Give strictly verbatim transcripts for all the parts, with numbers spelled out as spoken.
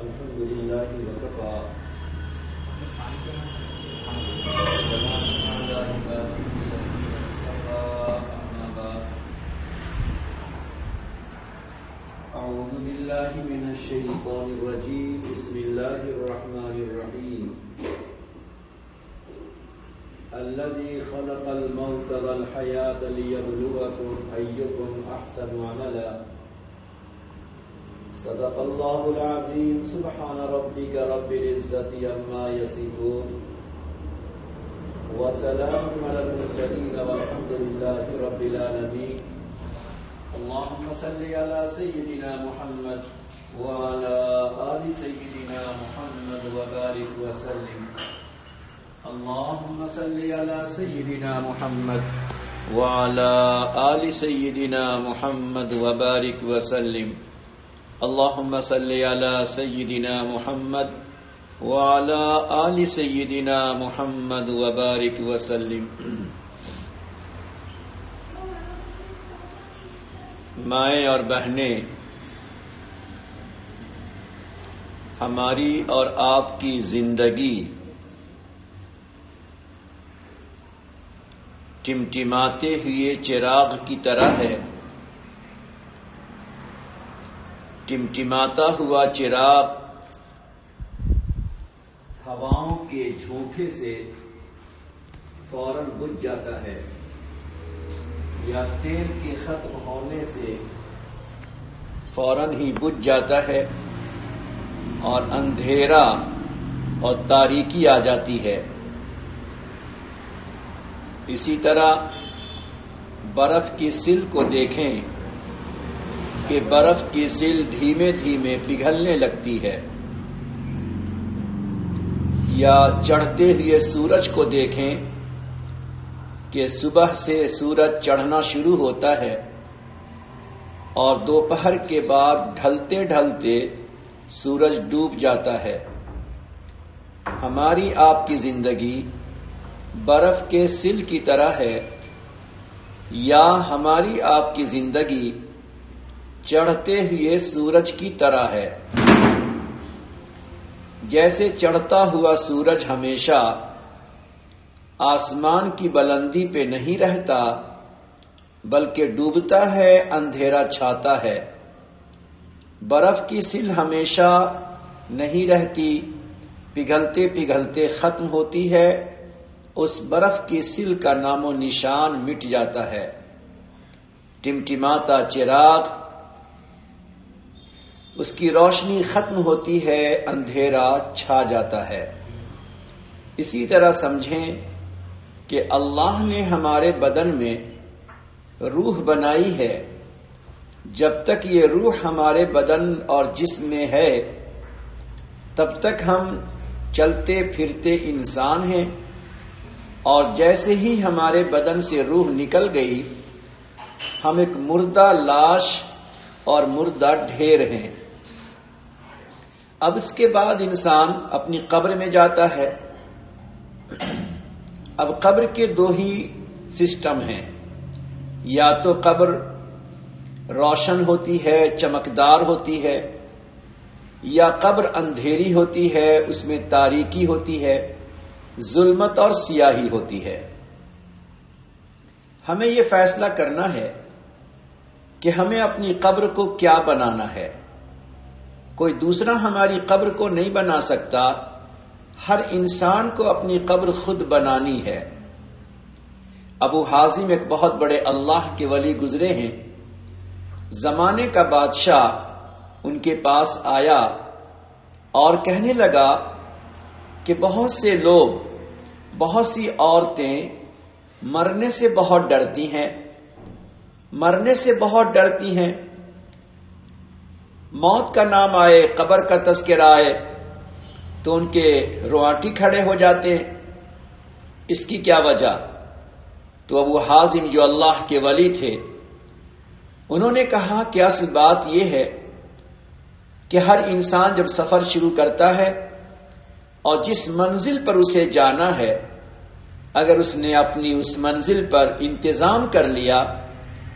الحمد لله وكفى وسلام على عباده الذين اصطفى أما بعد أعوذ بالله من الشيطان الرجيم بسم الله الرحمن الرحيم الذي خلق الموت والحياة ليبلوكم أيكم أحسن عملا صدق الله العظيم سبحان ربك رب العزة عما يصفون وسلام على المرسلين والحمد لله رب العالمين اللهم صل على سيدنا محمد وعلى آل سيدنا محمد وبارك وسلم اللهم صل على سيدنا محمد وعلى آل سيدنا محمد وبارك وسلم اللهم صل على سيدنا محمد وعلى آل سيدنا محمد وبارك وسلم مائیں اور بہنیں، ہماری اور آپ کی زندگی ٹمٹماتے ہوئے چراغ کی طرح ہے۔ ٹمٹماتا ہوا چراغ ہواؤں کے جھونکے سے فوراً بجھ جاتا ہے، یا تیل کے ختم ہونے سے فوراً ہی بجھ جاتا ہے اور اندھیرا اور تاریکی آ جاتی ہے۔ اسی طرح برف کی سل کو دیکھیں کہ برف کی سل دھیمے دھیمے پگھلنے لگتی ہے، یا چڑھتے ہوئے سورج کو دیکھیں کہ صبح سے سورج چڑھنا شروع ہوتا ہے اور دوپہر کے بعد ڈھلتے ڈھلتے سورج ڈوب جاتا ہے۔ ہماری آپ کی زندگی برف کے سل کی طرح ہے، یا ہماری آپ کی زندگی چڑھتے ہوئے سورج کی طرح ہے۔ جیسے چڑھتا ہوا سورج ہمیشہ آسمان کی بلندی پہ نہیں رہتا، بلکہ ڈوبتا ہے، اندھیرا چھاتا ہے۔ برف کی سل ہمیشہ نہیں رہتی، پگھلتے پگھلتے ختم ہوتی ہے، اس برف کی سل کا نام و نشان مٹ جاتا ہے۔ ٹمٹماتا چراغ، اس کی روشنی ختم ہوتی ہے، اندھیرا چھا جاتا ہے۔ اسی طرح سمجھیں کہ اللہ نے ہمارے بدن میں روح بنائی ہے۔ جب تک یہ روح ہمارے بدن اور جسم میں ہے، تب تک ہم چلتے پھرتے انسان ہیں، اور جیسے ہی ہمارے بدن سے روح نکل گئی، ہم ایک مردہ لاش اور مردہ ڈھیر ہیں۔ اب اس کے بعد انسان اپنی قبر میں جاتا ہے۔ اب قبر کے دو ہی سسٹم ہیں، یا تو قبر روشن ہوتی ہے، چمکدار ہوتی ہے، یا قبر اندھیری ہوتی ہے، اس میں تاریکی ہوتی ہے، ظلمت اور سیاہی ہوتی ہے۔ ہمیں یہ فیصلہ کرنا ہے کہ ہمیں اپنی قبر کو کیا بنانا ہے۔ کوئی دوسرا ہماری قبر کو نہیں بنا سکتا، ہر انسان کو اپنی قبر خود بنانی ہے۔ ابو حازم ایک بہت بڑے اللہ کے ولی گزرے ہیں، زمانے کا بادشاہ ان کے پاس آیا اور کہنے لگا کہ بہت سے لوگ، بہت سی عورتیں مرنے سے بہت ڈرتی ہیں، مرنے سے بہت ڈرتی ہیں، موت کا نام آئے، قبر کا تذکرہ آئے تو ان کے روانٹی کھڑے ہو جاتے ہیں۔ اس کی کیا وجہ؟ تو ابو حازم جو اللہ کے ولی تھے، انہوں نے کہا کہ اصل بات یہ ہے کہ ہر انسان جب سفر شروع کرتا ہے اور جس منزل پر اسے جانا ہے، اگر اس نے اپنی اس منزل پر انتظام کر لیا،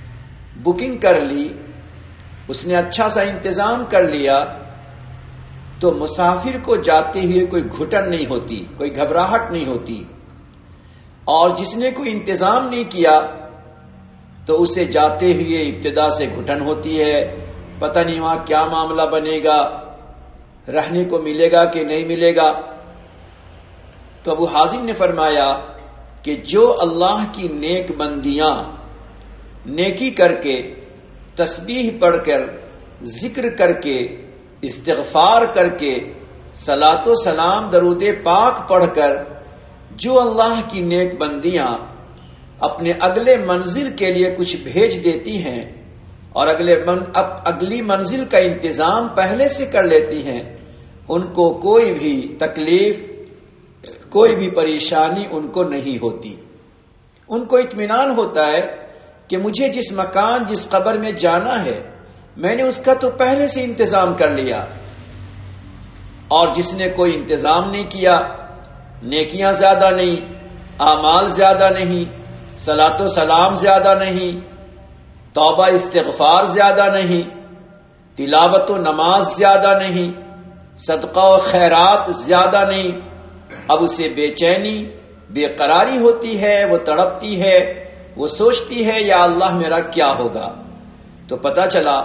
بکنگ کر لی، اس نے اچھا سا انتظام کر لیا، تو مسافر کو جاتے ہوئے کوئی گھٹن نہیں ہوتی، کوئی گھبراہٹ نہیں ہوتی، اور جس نے کوئی انتظام نہیں کیا تو اسے جاتے ہوئے ابتدا سے گھٹن ہوتی ہے، پتہ نہیں وہاں کیا معاملہ بنے گا، رہنے کو ملے گا کہ نہیں ملے گا۔ تو ابو حازم نے فرمایا کہ جو اللہ کی نیک بندیاں نیکی کر کے، تسبیح پڑھ کر، ذکر کر کے، استغفار کر کے، صلاۃ و سلام درود پاک پڑھ کر، جو اللہ کی نیک بندیاں اپنے اگلے منزل کے لیے کچھ بھیج دیتی ہیں اور اگلے من اب اگلی منزل کا انتظام پہلے سے کر لیتی ہیں، ان کو کوئی بھی تکلیف، کوئی بھی پریشانی ان کو نہیں ہوتی۔ ان کو اطمینان ہوتا ہے کہ مجھے جس مکان، جس قبر میں جانا ہے، میں نے اس کا تو پہلے سے انتظام کر لیا۔ اور جس نے کوئی انتظام نہیں کیا، نیکیاں زیادہ نہیں، اعمال زیادہ نہیں، صلاۃ و سلام زیادہ نہیں، توبہ استغفار زیادہ نہیں، تلاوت و نماز زیادہ نہیں، صدقہ و خیرات زیادہ نہیں، اب اسے بے چینی، بے قراری ہوتی ہے، وہ تڑپتی ہے، وہ سوچتی ہے یا اللہ میرا کیا ہوگا۔ تو پتہ چلا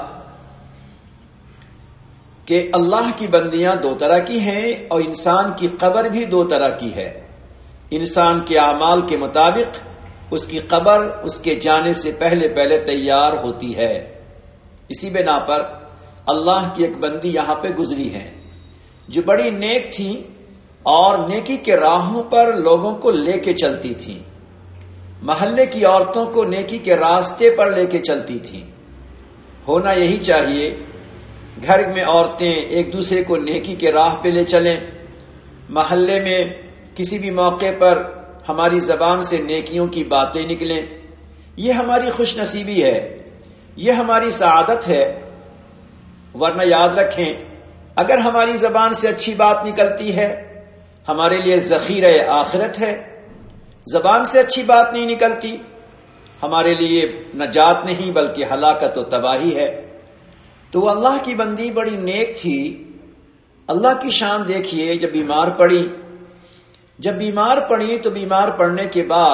کہ اللہ کی بندیاں دو طرح کی ہیں اور انسان کی قبر بھی دو طرح کی ہے۔ انسان کے اعمال کے مطابق اس کی قبر اس کے جانے سے پہلے پہلے تیار ہوتی ہے۔ اسی بنا پر اللہ کی ایک بندی یہاں پہ گزری ہے جو بڑی نیک تھی اور نیکی کے راہوں پر لوگوں کو لے کے چلتی تھی، محلے کی عورتوں کو نیکی کے راستے پر لے کے چلتی تھی۔ ہونا یہی چاہیے، گھر میں عورتیں ایک دوسرے کو نیکی کے راہ پہ لے چلیں، محلے میں کسی بھی موقع پر ہماری زبان سے نیکیوں کی باتیں نکلیں، یہ ہماری خوش نصیبی ہے، یہ ہماری سعادت ہے۔ ورنہ یاد رکھیں، اگر ہماری زبان سے اچھی بات نکلتی ہے ہمارے لیے ذخیرہ آخرت ہے، زبان سے اچھی بات نہیں نکلتی ہمارے لیے نجات نہیں بلکہ ہلاکت و تباہی ہے۔ تو اللہ کی بندی بڑی نیک تھی، اللہ کی شان دیکھیے، جب بیمار پڑی جب بیمار پڑی تو بیمار پڑنے کے بعد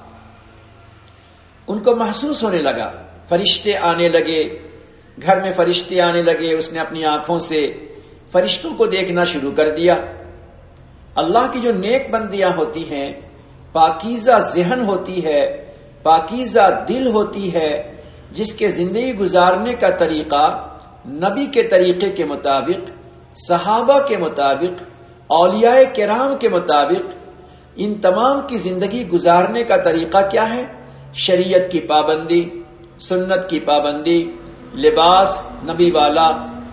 ان کو محسوس ہونے لگا، فرشتے آنے لگے، گھر میں فرشتے آنے لگے، اس نے اپنی آنکھوں سے فرشتوں کو دیکھنا شروع کر دیا۔ اللہ کی جو نیک بندیاں ہوتی ہیں، پاکیزہ ذہن ہوتی ہے، پاکیزہ دل ہوتی ہے، جس کے زندگی گزارنے کا طریقہ نبی کے طریقے کے مطابق، صحابہ کے مطابق، اولیاء کرام کے مطابق، ان تمام کی زندگی گزارنے کا طریقہ کیا ہے؟ شریعت کی پابندی، سنت کی پابندی، لباس نبی والا،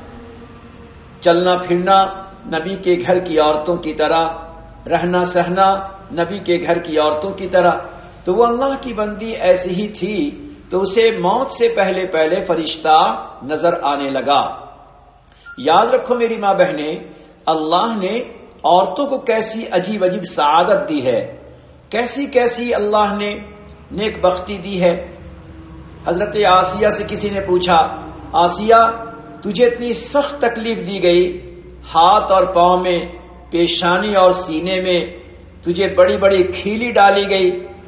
چلنا پھرنا نبی کے گھر کی عورتوں کی طرح، رہنا سہنا نبی کے گھر کی عورتوں کی طرح۔ تو وہ اللہ کی بندی ایسی ہی تھی، تو اسے موت سے پہلے پہلے فرشتہ نظر آنے لگا۔ یاد رکھو میری ماں بہنیں، اللہ نے عورتوں کو کیسی عجیب عجیب سعادت دی ہے، کیسی کیسی اللہ نے نیک بختی دی ہے۔ حضرت آسیہ سے کسی نے پوچھا، آسیہ تجھے اتنی سخت تکلیف دی گئی، ہاتھ اور پاؤں میں، پیشانی اور سینے میں تجھے بڑی بڑی کھیلی ڈالی گئی،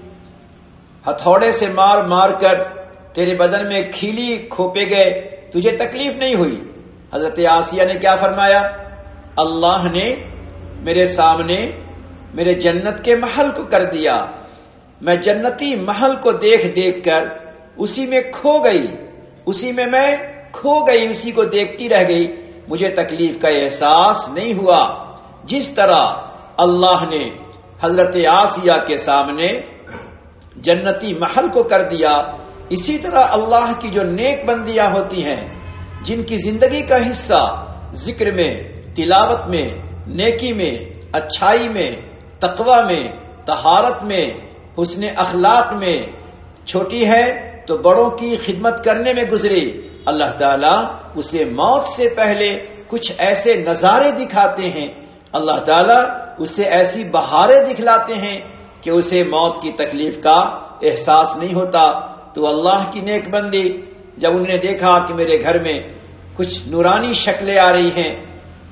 ہتھوڑے سے مار مار کر تیرے بدن میں کھیلی کھوپے گئے، تجھے تکلیف نہیں ہوئی؟ حضرت آسیہ نے کیا فرمایا؟ اللہ نے میرے سامنے میرے جنت کے محل کو کر دیا، میں جنتی محل کو دیکھ دیکھ کر اسی میں کھو گئی، اسی میں میں کھو گئی، اسی کو دیکھتی رہ گئی، مجھے تکلیف کا احساس نہیں ہوا۔ جس طرح اللہ نے حضرت آسیہ کے سامنے جنتی محل کو کر دیا، اسی طرح اللہ کی جو نیک بندیاں ہوتی ہیں، جن کی زندگی کا حصہ ذکر میں، تلاوت میں، نیکی میں، اچھائی میں، تقوی میں، طہارت میں، حسن اخلاق میں، چھوٹی ہے تو بڑوں کی خدمت کرنے میں گزری، اللہ تعالیٰ اسے موت سے پہلے کچھ ایسے نظارے دکھاتے ہیں، اللہ تعالیٰ اسے ایسی بہاریں دکھلاتے ہیں کہ اسے موت کی تکلیف کا احساس نہیں ہوتا۔ تو اللہ کی نیک بندی جب انہوں نے دیکھا کہ میرے گھر میں کچھ نورانی شکلیں آ رہی ہیں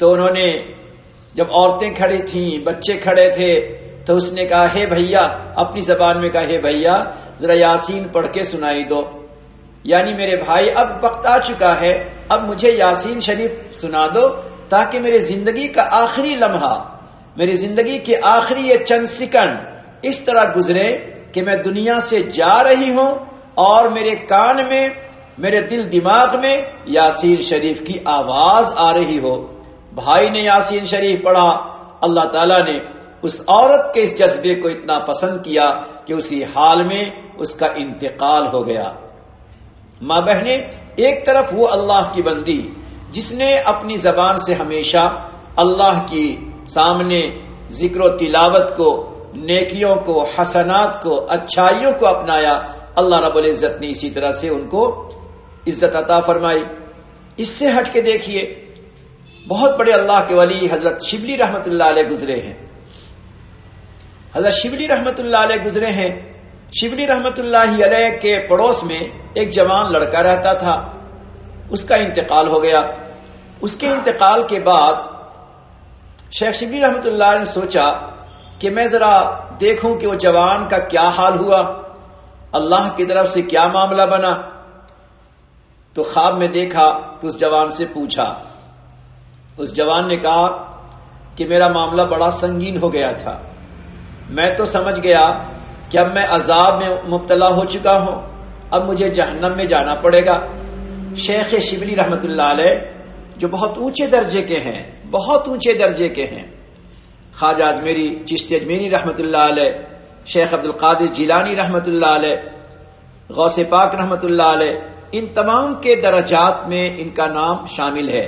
تو انہوں نے جب عورتیں کھڑی تھیں، بچے کھڑے تھے، تو اس نے کہا ہے بھیا، اپنی زبان میں کہا ہے بھیا ذرا یاسین پڑھ کے سنائی دو، یعنی میرے بھائی اب وقت آ چکا ہے، اب مجھے یاسین شریف سنا دو تاکہ میرے زندگی کا آخری لمحہ، میری زندگی کے آخری یہ چند سیکنڈ اس طرح گزرے کہ میں دنیا سے جا رہی ہوں اور میرے کان میں، میرے دل دماغ میں یاسین شریف کی آواز آ رہی ہو۔ بھائی نے یاسین شریف پڑھا، اللہ تعالیٰ نے اس عورت کے اس جذبے کو اتنا پسند کیا کہ اسی حال میں اس کا انتقال ہو گیا۔ ماں بہنیں، ایک طرف وہ اللہ کی بندی جس نے اپنی زبان سے ہمیشہ اللہ کی سامنے ذکر و تلاوت کو، نیکیوں کو، حسنات کو، اچھائیوں کو اپنایا، اللہ رب العزت نے اسی طرح سے ان کو عزت عطا فرمائی۔ اس سے ہٹ کے دیکھیے، بہت بڑے اللہ کے ولی حضرت شبلی رحمت اللہ علیہ گزرے ہیں۔ حضرت شبلی رحمت اللہ علیہ گزرے ہیں۔ شبلی رحمت اللہ علیہ کے پڑوس میں ایک جوان لڑکا رہتا تھا، اس کا انتقال ہو گیا۔ اس کے انتقال کے بعد شیخ شبلی رحمت اللہ علیہ نے سوچا کہ میں ذرا دیکھوں کہ وہ جوان کا کیا حال ہوا، اللہ کی طرف سے کیا معاملہ بنا۔ تو خواب میں دیکھا تو اس جوان سے پوچھا، اس جوان نے کہا کہ میرا معاملہ بڑا سنگین ہو گیا تھا، میں تو سمجھ گیا کہ اب میں عذاب میں مبتلا ہو چکا ہوں، اب مجھے جہنم میں جانا پڑے گا۔ شیخ شبلی رحمت اللہ علیہ جو بہت اونچے درجے کے ہیں، بہت اونچے درجے کے ہیں، خواجہ اجمیری چشتی اجمیری رحمت اللہ علیہ، شیخ عبد القادر جیلانی رحمت اللہ علیہ، غوث پاک رحمت اللہ علیہ، ان تمام کے درجات میں ان کا نام شامل ہے۔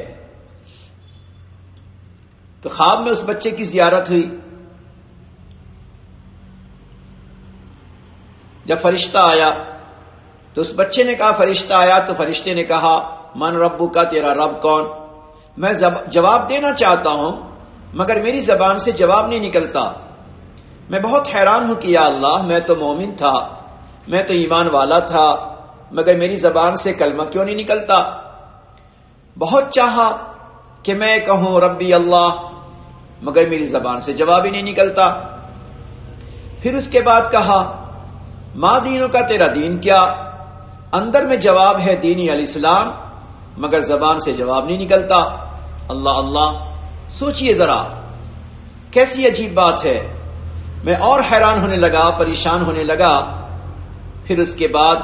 تو خواب میں اس بچے کی زیارت ہوئی۔ جب فرشتہ آیا تو اس بچے نے کہا، فرشتہ آیا تو فرشتے نے کہا من ربو کا، تیرا رب کون؟ میں جواب دینا چاہتا ہوں مگر میری زبان سے جواب نہیں نکلتا۔ میں بہت حیران ہوں کہ یا اللہ، میں تو مومن تھا، میں تو ایمان والا تھا، مگر میری زبان سے کلمہ کیوں نہیں نکلتا؟ بہت چاہا کہ میں کہوں ربی اللہ، مگر میری زبان سے جواب ہی نہیں نکلتا۔ پھر اس کے بعد کہا ماں دینوں کا، تیرا دین کیا؟ اندر میں جواب ہے دینی الاسلام، مگر زبان سے جواب نہیں نکلتا۔ اللہ اللہ، سوچئے ذرا کیسی عجیب بات ہے۔ میں اور حیران ہونے لگا، پریشان ہونے لگا۔ پھر اس کے بعد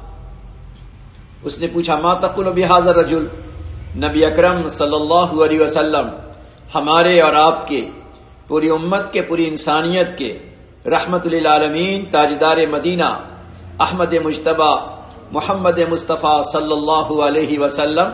اس نے پوچھا ما تقول بہذا الرجل، نبی اکرم صلی اللہ علیہ وسلم ہمارے اور آپ کے، پوری امت کے، پوری انسانیت کے رحمت للعالمین، تاجدار مدینہ احمد مجتبی محمد مصطفیٰ صلی اللہ علیہ وسلم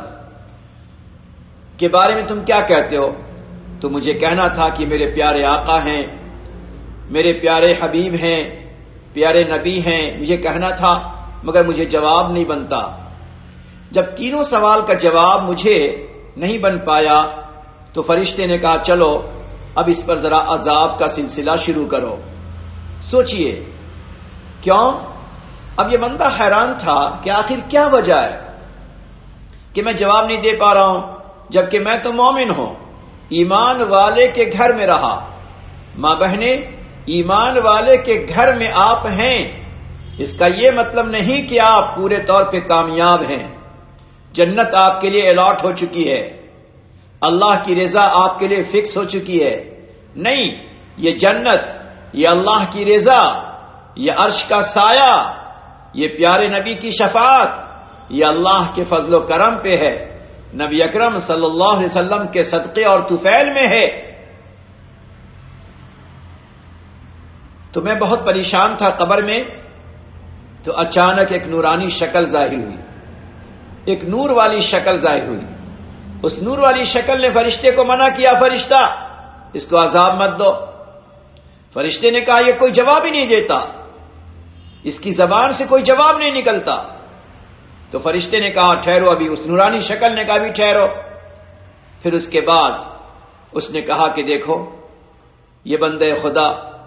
کے بارے میں تم کیا کہتے ہو؟ تو مجھے کہنا تھا کہ میرے پیارے آقا ہیں، میرے پیارے حبیب ہیں، پیارے نبی ہیں، مجھے کہنا تھا مگر مجھے جواب نہیں بنتا۔ جب تینوں سوال کا جواب مجھے نہیں بن پایا تو فرشتے نے کہا چلو اب اس پر ذرا عذاب کا سلسلہ شروع کرو۔ سوچئے کیوں؟ اب یہ بندہ حیران تھا کہ آخر کیا وجہ ہے کہ میں جواب نہیں دے پا رہا ہوں، جبکہ میں تو مومن ہوں، ایمان والے کے گھر میں رہا۔ ماں بہنیں، ایمان والے کے گھر میں آپ ہیں، اس کا یہ مطلب نہیں کہ آپ پورے طور پہ کامیاب ہیں، جنت آپ کے لیے الاٹ ہو چکی ہے، اللہ کی رضا آپ کے لیے فکس ہو چکی ہے۔ نہیں، یہ جنت، یہ اللہ کی رضا، یہ عرش کا سایہ، یہ پیارے نبی کی شفاعت، یہ اللہ کے فضل و کرم پہ ہے، نبی اکرم صلی اللہ علیہ وسلم کے صدقے اور طفیل میں ہے۔ تو میں بہت پریشان تھا قبر میں، تو اچانک ایک نورانی شکل ظاہر ہوئی، ایک نور والی شکل ظاہر ہوئی۔ اس نور والی شکل نے فرشتے کو منع کیا، فرشتہ اس کو عذاب مت دو۔ فرشتے نے کہا یہ کوئی جواب ہی نہیں دیتا، اس کی زبان سے کوئی جواب نہیں نکلتا۔ تو فرشتے نے کہا ٹھہرو ابھی، اس نورانی شکل نے کہا بھی ٹھہرو۔ پھر اس کے بعد اس نے کہا کہ دیکھو یہ بندے خدا،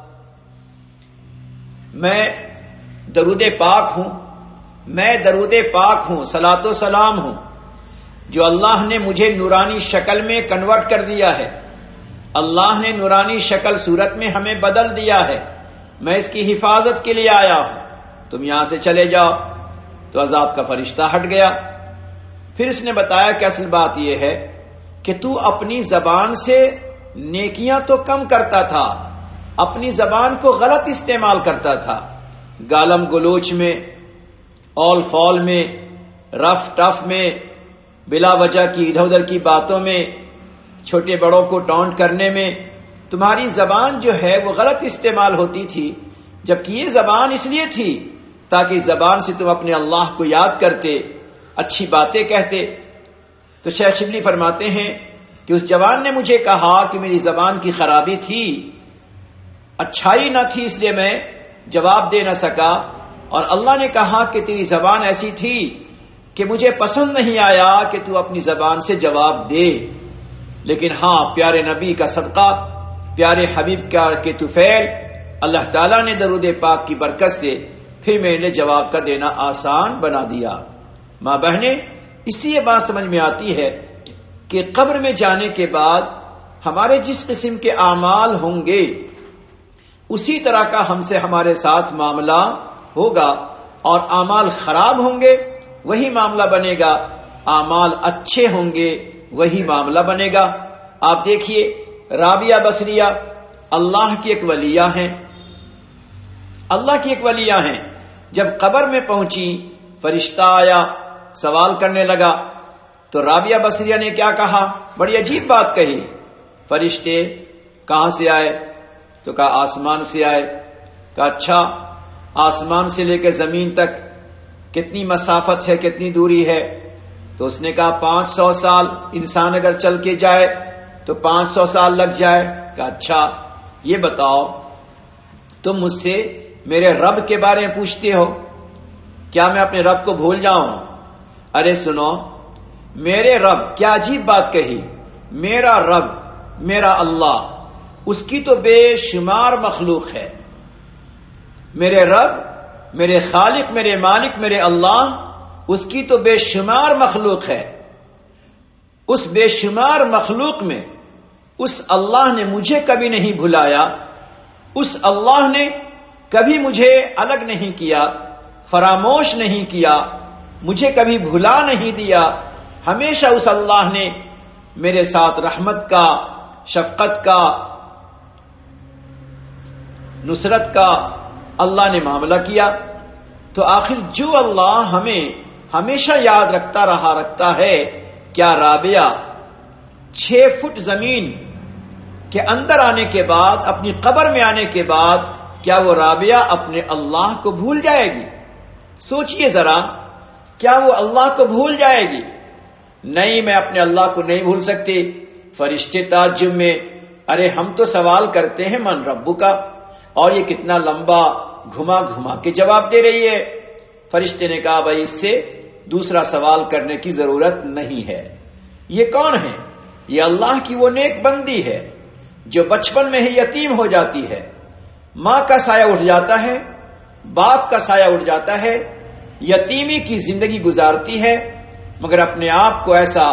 میں درود پاک ہوں، میں درود پاک ہوں، صلاۃ و سلام ہوں، جو اللہ نے مجھے نورانی شکل میں کنورٹ کر دیا ہے، اللہ نے نورانی شکل صورت میں ہمیں بدل دیا ہے، میں اس کی حفاظت کے لیے آیا ہوں، تم یہاں سے چلے جاؤ۔ تو عذاب کا فرشتہ ہٹ گیا۔ پھر اس نے بتایا کہ اصل بات یہ ہے کہ تو اپنی زبان سے نیکیاں تو کم کرتا تھا، اپنی زبان کو غلط استعمال کرتا تھا، گالم گلوچ میں، اول فال میں، رف ٹف میں، بلا وجہ کی ادھر ادھر کی باتوں میں، چھوٹے بڑوں کو ٹونٹ کرنے میں تمہاری زبان جو ہے وہ غلط استعمال ہوتی تھی، جبکہ یہ زبان اس لیے تھی تاکہ زبان سے تم اپنے اللہ کو یاد کرتے، اچھی باتیں کہتے۔ تو شیخ شبلی فرماتے ہیں کہ اس جوان نے مجھے کہا کہ میری زبان کی خرابی تھی، اچھائی نہ تھی، اس لیے میں جواب دے نہ سکا، اور اللہ نے کہا کہ تیری زبان ایسی تھی کہ مجھے پسند نہیں آیا کہ تو اپنی زبان سے جواب دے، لیکن ہاں پیارے نبی کا صدقہ، پیارے حبیب کا کہ طفیل، اللہ تعالیٰ نے درود پاک کی برکت سے پھر میرے لیے جواب کا دینا آسان بنا دیا۔ ماں بہنیں، اسی یہ بات سمجھ میں آتی ہے کہ قبر میں جانے کے بعد ہمارے جس قسم کے اعمال ہوں گے اسی طرح کا ہم سے ہمارے ساتھ معاملہ ہوگا، اور اعمال خراب ہوں گے وہی معاملہ بنے گا، اعمال اچھے ہوں گے وہی معاملہ بنے گا۔ آپ دیکھیے رابعہ بصریہ اللہ کی ایک ولیہ ہیں، اللہ کی ایک ولیہ ہیں، جب قبر میں پہنچی فرشتہ آیا سوال کرنے لگا تو رابعہ بصریہ نے کیا کہا؟ بڑی عجیب بات کہی۔ فرشتے کہاں سے آئے؟ تو کہا آسمان سے آئے۔ کہا اچھا، آسمان سے لے کے زمین تک کتنی مسافت ہے، کتنی دوری ہے؟ تو اس نے کہا پانچ سو سال، انسان اگر چل کے جائے تو پانچ سو سال لگ جائے۔ کہا اچھا یہ بتاؤ تم مجھ سے میرے رب کے بارے میں پوچھتے ہو، کیا میں اپنے رب کو بھول جاؤں؟ ارے سنو، میرے رب، کیا عجیب بات کہی، میرا رب، میرا اللہ، اس کی تو بے شمار مخلوق ہے۔ میرے رب، میرے خالق، میرے مالک، میرے اللہ، اس کی تو بے شمار مخلوق ہے۔ اس بے شمار مخلوق میں اس اللہ نے مجھے کبھی نہیں بھلایا، اس اللہ نے کبھی مجھے الگ نہیں کیا، فراموش نہیں کیا، مجھے کبھی بھلا نہیں دیا۔ ہمیشہ اس اللہ نے میرے ساتھ رحمت کا، شفقت کا، نصرت کا اللہ نے معاملہ کیا۔ تو آخر جو اللہ ہمیں ہمیشہ یاد رکھتا رہا رکھتا ہے، کیا رابعہ چھ فٹ زمین کے اندر آنے کے بعد، اپنی قبر میں آنے کے بعد، کیا وہ رابعہ اپنے اللہ کو بھول جائے گی؟ سوچئے ذرا، کیا وہ اللہ کو بھول جائے گی؟ نہیں، میں اپنے اللہ کو نہیں بھول سکتی۔ فرشتے تعجب میں، ارے ہم تو سوال کرتے ہیں من ربو کا، اور یہ کتنا لمبا گھما گھما کے جواب دے رہی ہے۔ فرشتے نے کہا بھائی اس سے دوسرا سوال کرنے کی ضرورت نہیں ہے۔ یہ کون ہے؟ یہ اللہ کی وہ نیک بندی ہے جو بچپن میں ہی یتیم ہو جاتی ہے، ماں کا سایہ اٹھ جاتا ہے، باپ کا سایہ اٹھ جاتا ہے، یتیمی کی زندگی گزارتی ہے، مگر اپنے آپ کو ایسا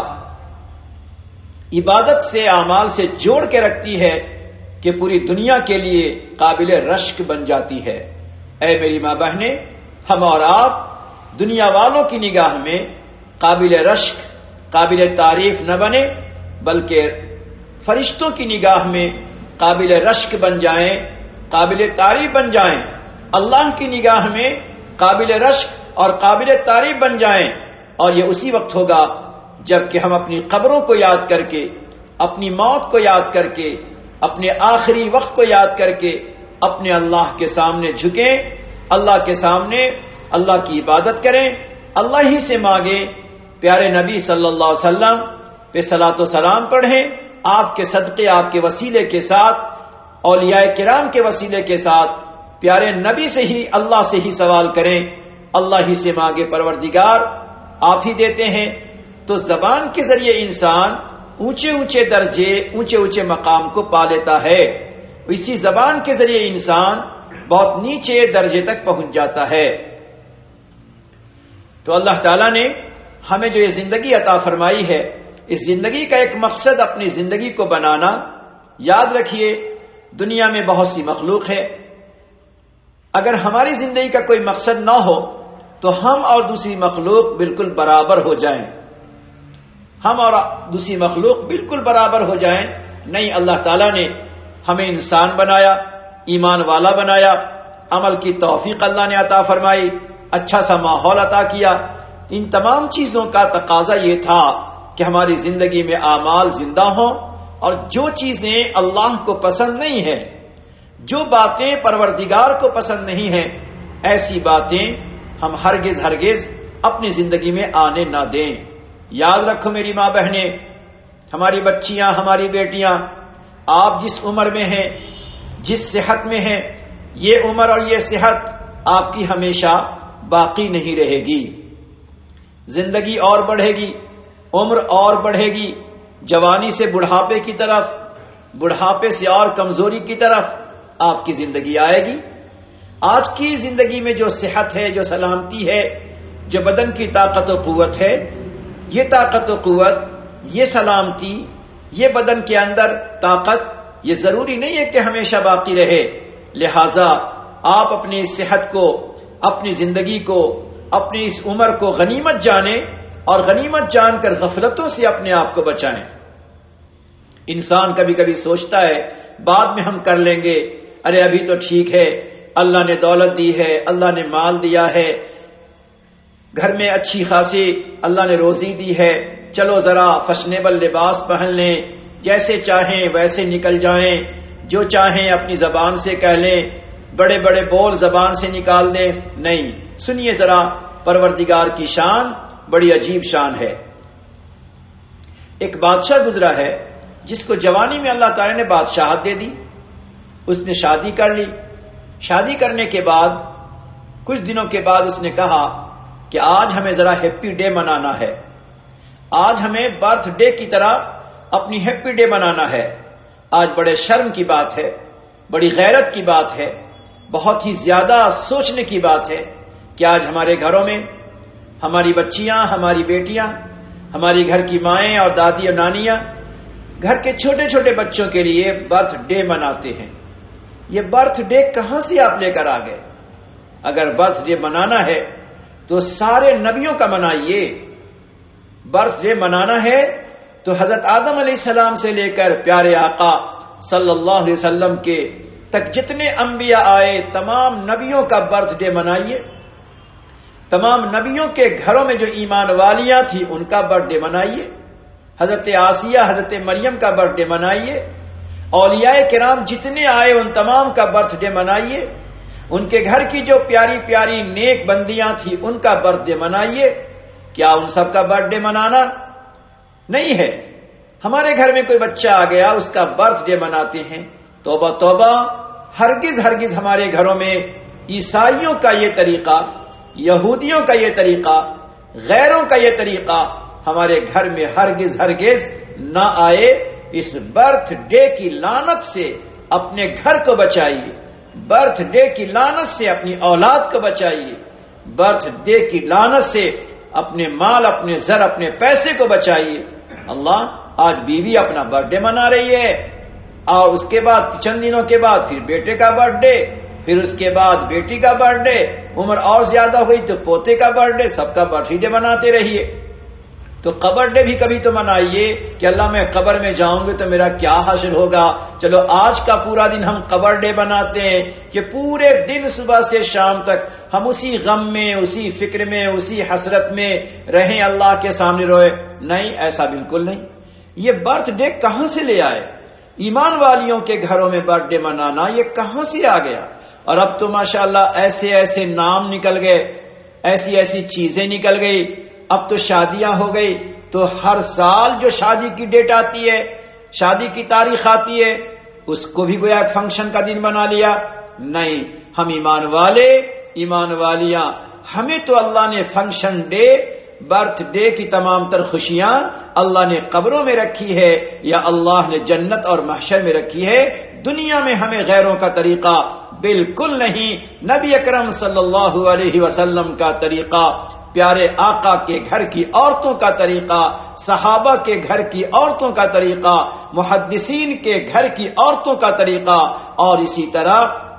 عبادت سے، اعمال سے جوڑ کے رکھتی ہے کہ پوری دنیا کے لیے قابل رشک بن جاتی ہے۔ اے میری ماں بہنیں، ہم اور آپ دنیا والوں کی نگاہ میں قابل رشک، قابل تعریف نہ بنے، بلکہ فرشتوں کی نگاہ میں قابل رشک بن جائیں، قابل تعریف بن جائیں، اللہ کی نگاہ میں قابل رشک اور قابل تعریف بن جائیں۔ اور یہ اسی وقت ہوگا جب کہ ہم اپنی قبروں کو یاد کر کے، اپنی موت کو یاد کر کے، اپنے آخری وقت کو یاد کر کے اپنے اللہ کے سامنے جھکیں، اللہ کے سامنے اللہ کی عبادت کریں، اللہ ہی سے مانگیں، پیارے نبی صلی اللہ علیہ وسلم پہ صلاۃ و سلام پڑھیں، آپ کے صدقے، آپ کے وسیلے کے ساتھ، اولیاء کرام کے وسیلے کے ساتھ، پیارے نبی سے ہی، اللہ سے ہی سوال کریں، اللہ ہی سے مانگے، پروردگار آپ ہی دیتے ہیں۔ تو زبان کے ذریعے انسان اونچے اونچے درجے، اونچے اونچے مقام کو پا لیتا ہے، اسی زبان کے ذریعے انسان بہت نیچے درجے تک پہنچ جاتا ہے۔ تو اللہ تعالیٰ نے ہمیں جو یہ زندگی عطا فرمائی ہے، اس زندگی کا ایک مقصد اپنی زندگی کو بنانا. یاد رکھیے دنیا میں بہت سی مخلوق ہے، اگر ہماری زندگی کا کوئی مقصد نہ ہو تو ہم اور دوسری مخلوق بالکل برابر ہو جائیں، ہم اور دوسری مخلوق بالکل برابر ہو جائیں. نہیں، اللہ تعالیٰ نے ہمیں انسان بنایا، ایمان والا بنایا، عمل کی توفیق اللہ نے عطا فرمائی، اچھا سا ماحول عطا کیا. ان تمام چیزوں کا تقاضا یہ تھا کہ ہماری زندگی میں اعمال زندہ ہوں، اور جو چیزیں اللہ کو پسند نہیں ہیں، جو باتیں پروردگار کو پسند نہیں ہیں، ایسی باتیں ہم ہرگز ہرگز اپنی زندگی میں آنے نہ دیں. یاد رکھو میری ماں بہنیں، ہماری بچیاں، ہماری بیٹیاں، آپ جس عمر میں ہیں، جس صحت میں ہیں، یہ عمر اور یہ صحت آپ کی ہمیشہ باقی نہیں رہے گی. زندگی اور بڑھے گی، عمر اور بڑھے گی، جوانی سے بڑھاپے کی طرف، بڑھاپے سے اور کمزوری کی طرف آپ کی زندگی آئے گی. آج کی زندگی میں جو صحت ہے، جو سلامتی ہے، جو بدن کی طاقت و قوت ہے، یہ طاقت و قوت، یہ سلامتی، یہ بدن کے اندر طاقت، یہ ضروری نہیں ہے کہ ہمیشہ باقی رہے. لہذا آپ اپنی اس صحت کو، اپنی زندگی کو، اپنی اس عمر کو غنیمت جانیں، اور غنیمت جان کر غفلتوں سے اپنے آپ کو بچائیں. انسان کبھی کبھی سوچتا ہے بعد میں ہم کر لیں گے، ارے ابھی تو ٹھیک ہے، اللہ نے دولت دی ہے، اللہ نے مال دیا ہے، گھر میں اچھی خاصی اللہ نے روزی دی ہے، چلو ذرا فیشنیبل لباس پہن لیں، جیسے چاہیں ویسے نکل جائیں، جو چاہیں اپنی زبان سے کہہ لیں، بڑے بڑے بول زبان سے نکال دیں. نہیں، سنیے ذرا، پروردگار کی شان بڑی عجیب شان ہے. ایک بادشاہ گزرا ہے جس کو جوانی میں اللہ تعالی نے بادشاہت دے دی. اس نے شادی کر لی. شادی کرنے کے بعد کچھ دنوں کے بعد اس نے کہا کہ آج ہمیں ذرا ہیپی ڈے منانا ہے، آج ہمیں برتھ ڈے کی طرح اپنی ہیپی ڈے منانا ہے. آج بڑے شرم کی بات ہے، بڑی غیرت کی بات ہے، بہت ہی زیادہ سوچنے کی بات ہے کہ آج ہمارے گھروں میں ہماری بچیاں، ہماری بیٹیاں، ہماری گھر کی مائیں اور دادی اور نانیاں گھر کے چھوٹے چھوٹے بچوں کے لیے برتھ ڈے مناتے ہیں. یہ برتھ ڈے کہاں سے آپ لے کر آ گئے؟ اگر برتھ ڈے منانا ہے تو سارے نبیوں کا منائیے. برتھ ڈے منانا ہے تو حضرت آدم علیہ السلام سے لے کر پیارے آقا صلی اللہ علیہ وسلم کے تک جتنے انبیاء آئے تمام نبیوں کا برتھ ڈے منائیے. تمام نبیوں کے گھروں میں جو ایمان والیاں تھیں ان کا برتھ ڈے منائیے. حضرت آسیہ، حضرت مریم کا برتھ ڈے منائیے. اولیاء کرام جتنے آئے ان تمام کا برتھ ڈے منائیے. ان کے گھر کی جو پیاری پیاری نیک بندیاں تھیں ان کا برتھ ڈے منائیے. کیا ان سب کا برتھ ڈے منانا نہیں ہے؟ ہمارے گھر میں کوئی بچہ آ گیا، اس کا برتھ ڈے مناتے ہیں. توبہ توبہ، ہرگز ہرگز ہمارے گھروں میں عیسائیوں کا یہ طریقہ، یہودیوں کا یہ طریقہ، غیروں کا یہ طریقہ ہمارے گھر میں ہرگز ہرگز نہ آئے. اس برتھ ڈے کی لعنت سے اپنے گھر کو بچائیے. برتھ ڈے کی لعنت سے اپنی اولاد کو بچائیے. برتھ ڈے کی لعنت سے اپنے مال، اپنے زر، اپنے پیسے کو بچائیے. اللہ، آج بیوی اپنا برتھ ڈے منا رہی ہے، اور اس کے بعد چند دنوں کے بعد پھر بیٹے کا برتھ ڈے، پھر اس کے بعد بیٹی کا برتھ ڈے، عمر اور زیادہ ہوئی تو پوتے کا برتھ ڈے، سب کا برتھ ڈے مناتے رہیے. تو قبر ڈے بھی کبھی تو منائیے کہ اللہ میں قبر میں جاؤں گے تو میرا کیا حشر ہوگا. چلو آج کا پورا دن ہم قبر ڈے بناتے ہیں کہ پورے دن صبح سے شام تک ہم اسی غم میں، اسی فکر میں، اسی حسرت میں رہیں، اللہ کے سامنے روئے. نہیں، ایسا بالکل نہیں. یہ برتھ ڈے کہاں سے لے آئے؟ ایمان والیوں کے گھروں میں برتھ ڈے منانا یہ کہاں سے آ گیا؟ اور اب تو ماشاءاللہ ایسے ایسے نام نکل گئے، ایسی ایسی چیزیں نکل گئی. اب تو شادیاں ہو گئی تو ہر سال جو شادی کی ڈیٹ آتی ہے، شادی کی تاریخ آتی ہے، اس کو بھی گویا ایک فنکشن کا دن بنا لیا. نہیں، ہم ایمان والے، ایمان والیاں، ہمیں تو اللہ نے فنکشن ڈے، برتھ ڈے کی تمام تر خوشیاں اللہ نے قبروں میں رکھی ہے یا اللہ نے جنت اور محشر میں رکھی ہے. دنیا میں ہمیں غیروں کا طریقہ بالکل نہیں، نبی اکرم صلی اللہ علیہ وسلم کا طریقہ پیارے آقا کے گھر کی عورتوں کا طریقہ، صحابہ کے گھر کی عورتوں کا طریقہ، محدثین کے گھر کی عورتوں کا طریقہ، اور اسی طرح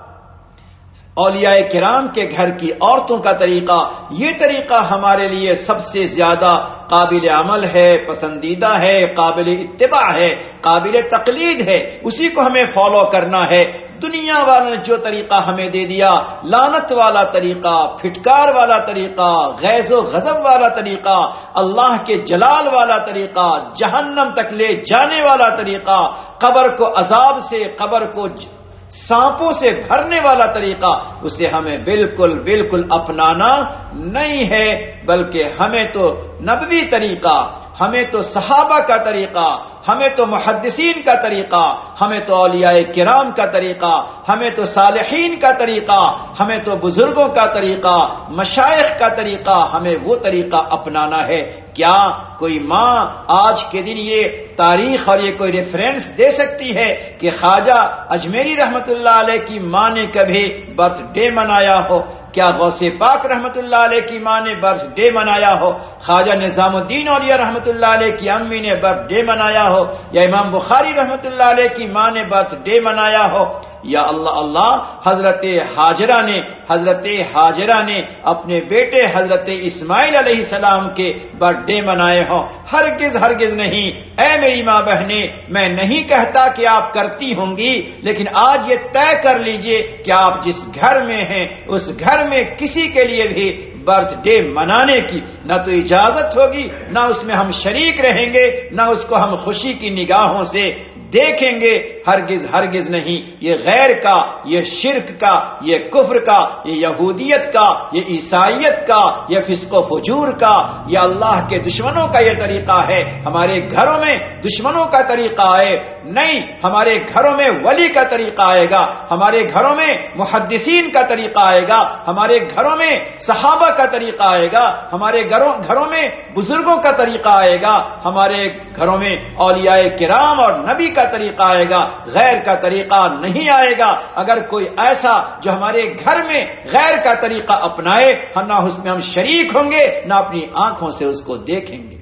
اولیاء کرام کے گھر کی عورتوں کا طریقہ، یہ طریقہ ہمارے لیے سب سے زیادہ قابل عمل ہے، پسندیدہ ہے، قابل اتباع ہے، قابل تقلید ہے، اسی کو ہمیں فالو کرنا ہے۔ دنیا والوں نے جو طریقہ ہمیں دے دیا، لعنت والا طریقہ، پھٹکار والا طریقہ، غیظ و غضب والا طریقہ، اللہ کے جلال والا طریقہ، جہنم تک لے جانے والا طریقہ، قبر کو عذاب سے، قبر کو سانپوں سے بھرنے والا طریقہ، اسے ہمیں بالکل بالکل اپنانا نہیں ہے، بلکہ ہمیں تو نبوی طریقہ، ہمیں تو صحابہ کا طریقہ، ہمیں تو محدثین کا طریقہ، ہمیں تو اولیاء کرام کا طریقہ، ہمیں تو صالحین کا طریقہ، ہمیں تو بزرگوں کا طریقہ، مشائخ کا طریقہ، ہمیں وہ طریقہ اپنانا ہے۔ کیا کوئی ماں آج کے دن یہ تاریخ اور یہ کوئی ریفرنس دے سکتی ہے کہ خواجہ اجمیری رحمت اللہ علیہ کی ماں نے کبھی برتھ ڈے منایا ہو؟ کیا غوث پاک رحمت اللہ علیہ کی ماں نے برتھ ڈے منایا ہو؟ خواجہ نظام الدین اولیاء رحمت اللہ علیہ کی امی نے برتھ ڈے منایا ہو؟ یا امام بخاری رحمت اللہ علیہ کی ماں نے برتھ ڈے منایا ہو؟ یا اللہ اللہ حضرت ہاجرہ نے حضرت ہاجرہ نے اپنے بیٹے حضرت اسماعیل علیہ السلام کے برتھ ڈے منائے ہوں؟ ہرگز ہرگز نہیں۔ اے میری ماں بہنیں، میں نہیں کہتا کہ آپ کرتی ہوں گی، لیکن آج یہ طے کر لیجئے کہ آپ جس گھر میں ہیں اس گھر میں کسی کے لیے بھی برتھ ڈے منانے کی نہ تو اجازت ہوگی، نہ اس میں ہم شریک رہیں گے، نہ اس کو ہم خوشی کی نگاہوں سے دیکھیں گے، ہرگز ہرگز نہیں۔ یہ غیر کا، یہ شرک کا، یہ کفر کا، یہ یہودیت کا، یہ عیسائیت کا، یہ فسق و فجور کا، یہ اللہ کے دشمنوں کا یہ طریقہ ہے۔ ہمارے گھروں میں دشمنوں کا طریقہ آئے نہیں، ہمارے گھروں میں ولی کا طریقہ آئے گا، ہمارے گھروں میں محدثین کا طریقہ آئے گا، ہمارے گھروں میں صحابہ کا طریقہ آئے گا، ہمارے گھروں گھروں میں بزرگوں کا طریقہ آئے گا، ہمارے گھروں میں اولیاء کرام اور نبی کا طریقہ آئے گا، غیر کا طریقہ نہیں آئے گا۔ اگر کوئی ایسا جو ہمارے گھر میں غیر کا طریقہ اپنائے، نہ اس میں ہم شریک ہوں گے، نہ اپنی آنکھوں سے اس کو دیکھیں گے۔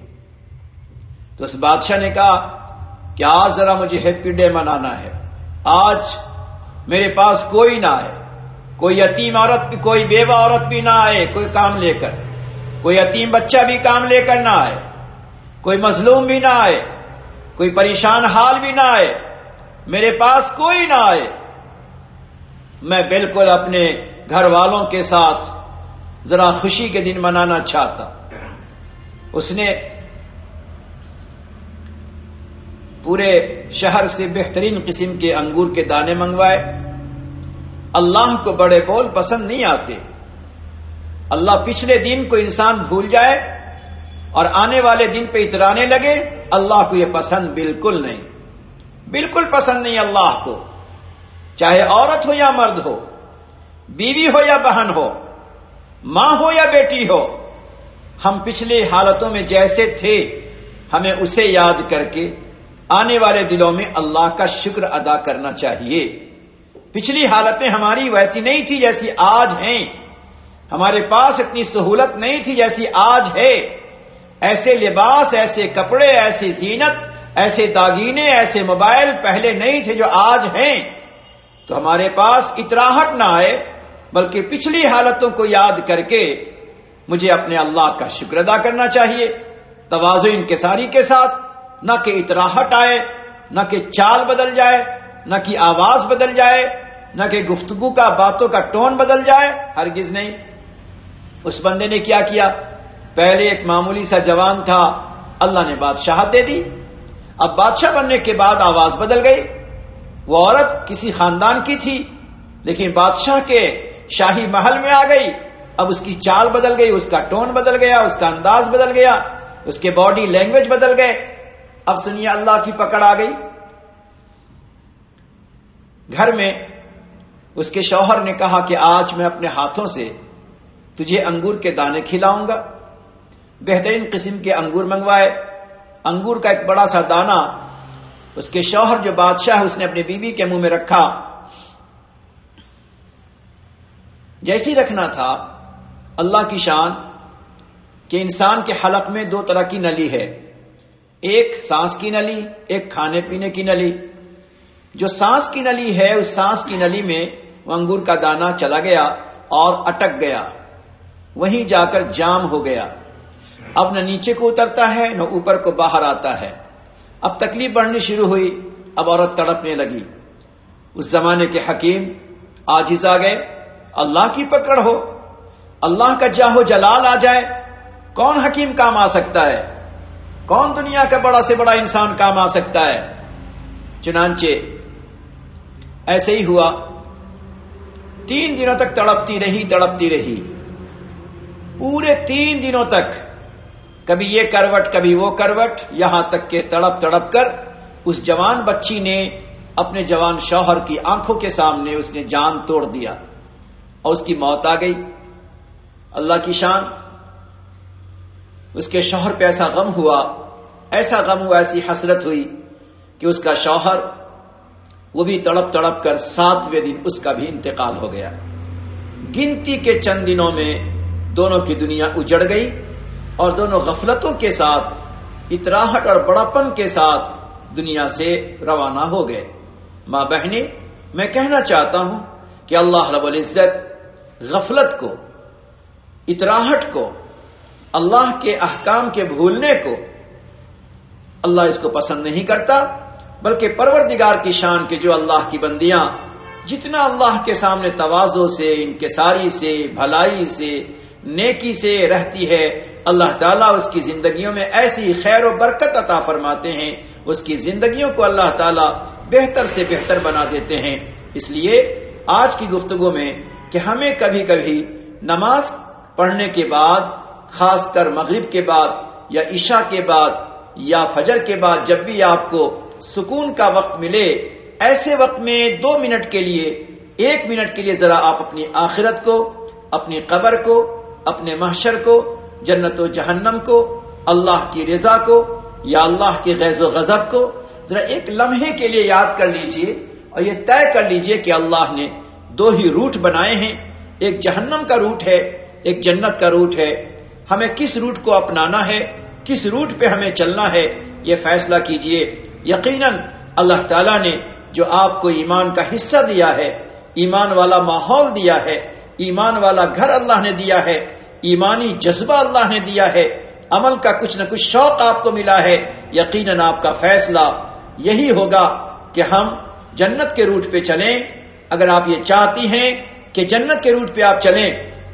تو اس بادشاہ نے کہا کہ آج ذرا مجھے ہیپی ڈے منانا ہے، آج میرے پاس کوئی نہ آئے، کوئی یتیم عورت بھی، کوئی بیوہ عورت بھی نہ آئے کوئی کام لے کر، کوئی یتیم بچہ بھی کام لے کر نہ آئے، کوئی مظلوم بھی نہ آئے، کوئی پریشان حال بھی نہ آئے، میرے پاس کوئی نہ آئے، میں بالکل اپنے گھر والوں کے ساتھ ذرا خوشی کے دن منانا چاہتا۔ اس نے پورے شہر سے بہترین قسم کے انگور کے دانے منگوائے۔ اللہ کو بڑے بول پسند نہیں آتے۔ اللہ پچھلے دن کو انسان بھول جائے اور آنے والے دن پہ اترانے لگے، اللہ کو یہ پسند بالکل نہیں، بالکل پسند نہیں اللہ کو، چاہے عورت ہو یا مرد ہو، بیوی ہو یا بہن ہو، ماں ہو یا بیٹی ہو۔ ہم پچھلی حالتوں میں جیسے تھے ہمیں اسے یاد کر کے آنے والے دنوں میں اللہ کا شکر ادا کرنا چاہیے۔ پچھلی حالتیں ہماری ویسی نہیں تھی جیسی آج ہیں، ہمارے پاس اتنی سہولت نہیں تھی جیسی آج ہے، ایسے لباس، ایسے کپڑے، ایسی زینت، ایسے داگینے، ایسے موبائل پہلے نہیں تھے جو آج ہیں۔ تو ہمارے پاس اتراہٹ نہ آئے، بلکہ پچھلی حالتوں کو یاد کر کے مجھے اپنے اللہ کا شکر ادا کرنا چاہیے، تواضع انکساری کے ساتھ، نہ کہ اتراہٹ آئے، نہ کہ چال بدل جائے، نہ کہ آواز بدل جائے، نہ کہ گفتگو کا، باتوں کا ٹون بدل جائے، ہرگز نہیں۔ اس بندے نے کیا کیا؟ پہلے ایک معمولی سا جوان تھا، اللہ نے بادشاہت دے دی، اب بادشاہ بننے کے بعد آواز بدل گئی۔ وہ عورت کسی خاندان کی تھی لیکن بادشاہ کے شاہی محل میں آ گئی، اب اس کی چال بدل گئی، اس کا ٹون بدل گیا، اس کا انداز بدل گیا، اس کے باڈی لینگویج بدل گئے۔ اب سنیے اللہ کی پکڑ آ گئی۔ گھر میں اس کے شوہر نے کہا کہ آج میں اپنے ہاتھوں سے تجھے انگور کے دانے کھلاؤں گا۔ بہترین قسم کے انگور منگوائے، انگور کا ایک بڑا سا دانہ اس کے شوہر جو بادشاہ ہے اس نے اپنی بیوی کے منہ میں رکھا۔ جیسی رکھنا تھا، اللہ کی شان، کہ انسان کے حلق میں دو طرح کی نلی ہے، ایک سانس کی نلی، ایک کھانے پینے کی نلی۔ جو سانس کی نلی ہے، اس سانس کی نلی میں وہ انگور کا دانہ چلا گیا اور اٹک گیا، وہیں جا کر جام ہو گیا، اب نہ نیچے کو اترتا ہے نہ اوپر کو باہر آتا ہے۔ اب تکلیف بڑھنی شروع ہوئی، اب عورت تڑپنے لگی۔ اس زمانے کے حکیم عاجز آ گئے، اللہ کی پکڑ ہو، اللہ کا جاہو جلال آ جائے، کون حکیم کام آ سکتا ہے؟ کون دنیا کا بڑا سے بڑا انسان کام آ سکتا ہے؟ چنانچہ ایسے ہی ہوا، تین دنوں تک تڑپتی رہی تڑپتی رہی پورے تین دنوں تک، کبھی یہ کروٹ کبھی وہ کروٹ، یہاں تک کہ تڑپ تڑپ کر اس جوان بچی نے اپنے جوان شوہر کی آنکھوں کے سامنے اس نے جان توڑ دیا اور اس کی موت آ گئی۔ اللہ کی شان، اس کے شوہر پہ ایسا غم ہوا، ایسا غم ہوا، ایسی حسرت ہوئی کہ اس کا شوہر وہ بھی تڑپ تڑپ کر ساتویں دن اس کا بھی انتقال ہو گیا۔ گنتی کے چند دنوں میں دونوں کی دنیا اجڑ گئی اور دونوں غفلتوں کے ساتھ، اتراہٹ اور بڑاپن کے ساتھ دنیا سے روانہ ہو گئے۔ ماں بہنیں، میں کہنا چاہتا ہوں کہ اللہ رب العزت غفلت کو، اتراہٹ کو، اللہ کے احکام کے بھولنے کو اللہ اس کو پسند نہیں کرتا، بلکہ پروردگار کی شان کے جو اللہ کی بندیاں جتنا اللہ کے سامنے تواضع سے، انکساری سے، بھلائی سے، نیکی سے رہتی ہے، اللہ تعالیٰ اس کی زندگیوں میں ایسی خیر و برکت عطا فرماتے ہیں، اس کی زندگیوں کو اللہ تعالیٰ بہتر سے بہتر بنا دیتے ہیں۔ اس لیے آج کی گفتگو میں کہ ہمیں کبھی کبھی نماز پڑھنے کے بعد، خاص کر مغرب کے بعد یا عشاء کے بعد یا فجر کے بعد، جب بھی آپ کو سکون کا وقت ملے، ایسے وقت میں دو منٹ کے لیے، ایک منٹ کے لیے ذرا آپ اپنی آخرت کو، اپنی قبر کو، اپنے محشر کو، جنت و جہنم کو، اللہ کی رضا کو یا اللہ کے غیظ و غضب کو ذرا ایک لمحے کے لیے یاد کر لیجئے اور یہ طے کر لیجئے کہ اللہ نے دو ہی روٹ بنائے ہیں، ایک جہنم کا روٹ ہے، ایک جنت کا روٹ ہے۔ ہمیں کس روٹ کو اپنانا ہے، کس روٹ پہ ہمیں چلنا ہے، یہ فیصلہ کیجئے۔ یقیناً اللہ تعالیٰ نے جو آپ کو ایمان کا حصہ دیا ہے، ایمان والا ماحول دیا ہے، ایمان والا گھر اللہ نے دیا ہے، ایمانی جذبہ اللہ نے دیا ہے، عمل کا کچھ نہ کچھ شوق آپ کو ملا ہے، یقیناً آپ کا فیصلہ یہی ہوگا کہ ہم جنت کے روٹ پہ چلیں۔ اگر آپ یہ چاہتی ہیں کہ جنت کے روٹ پہ آپ چلیں،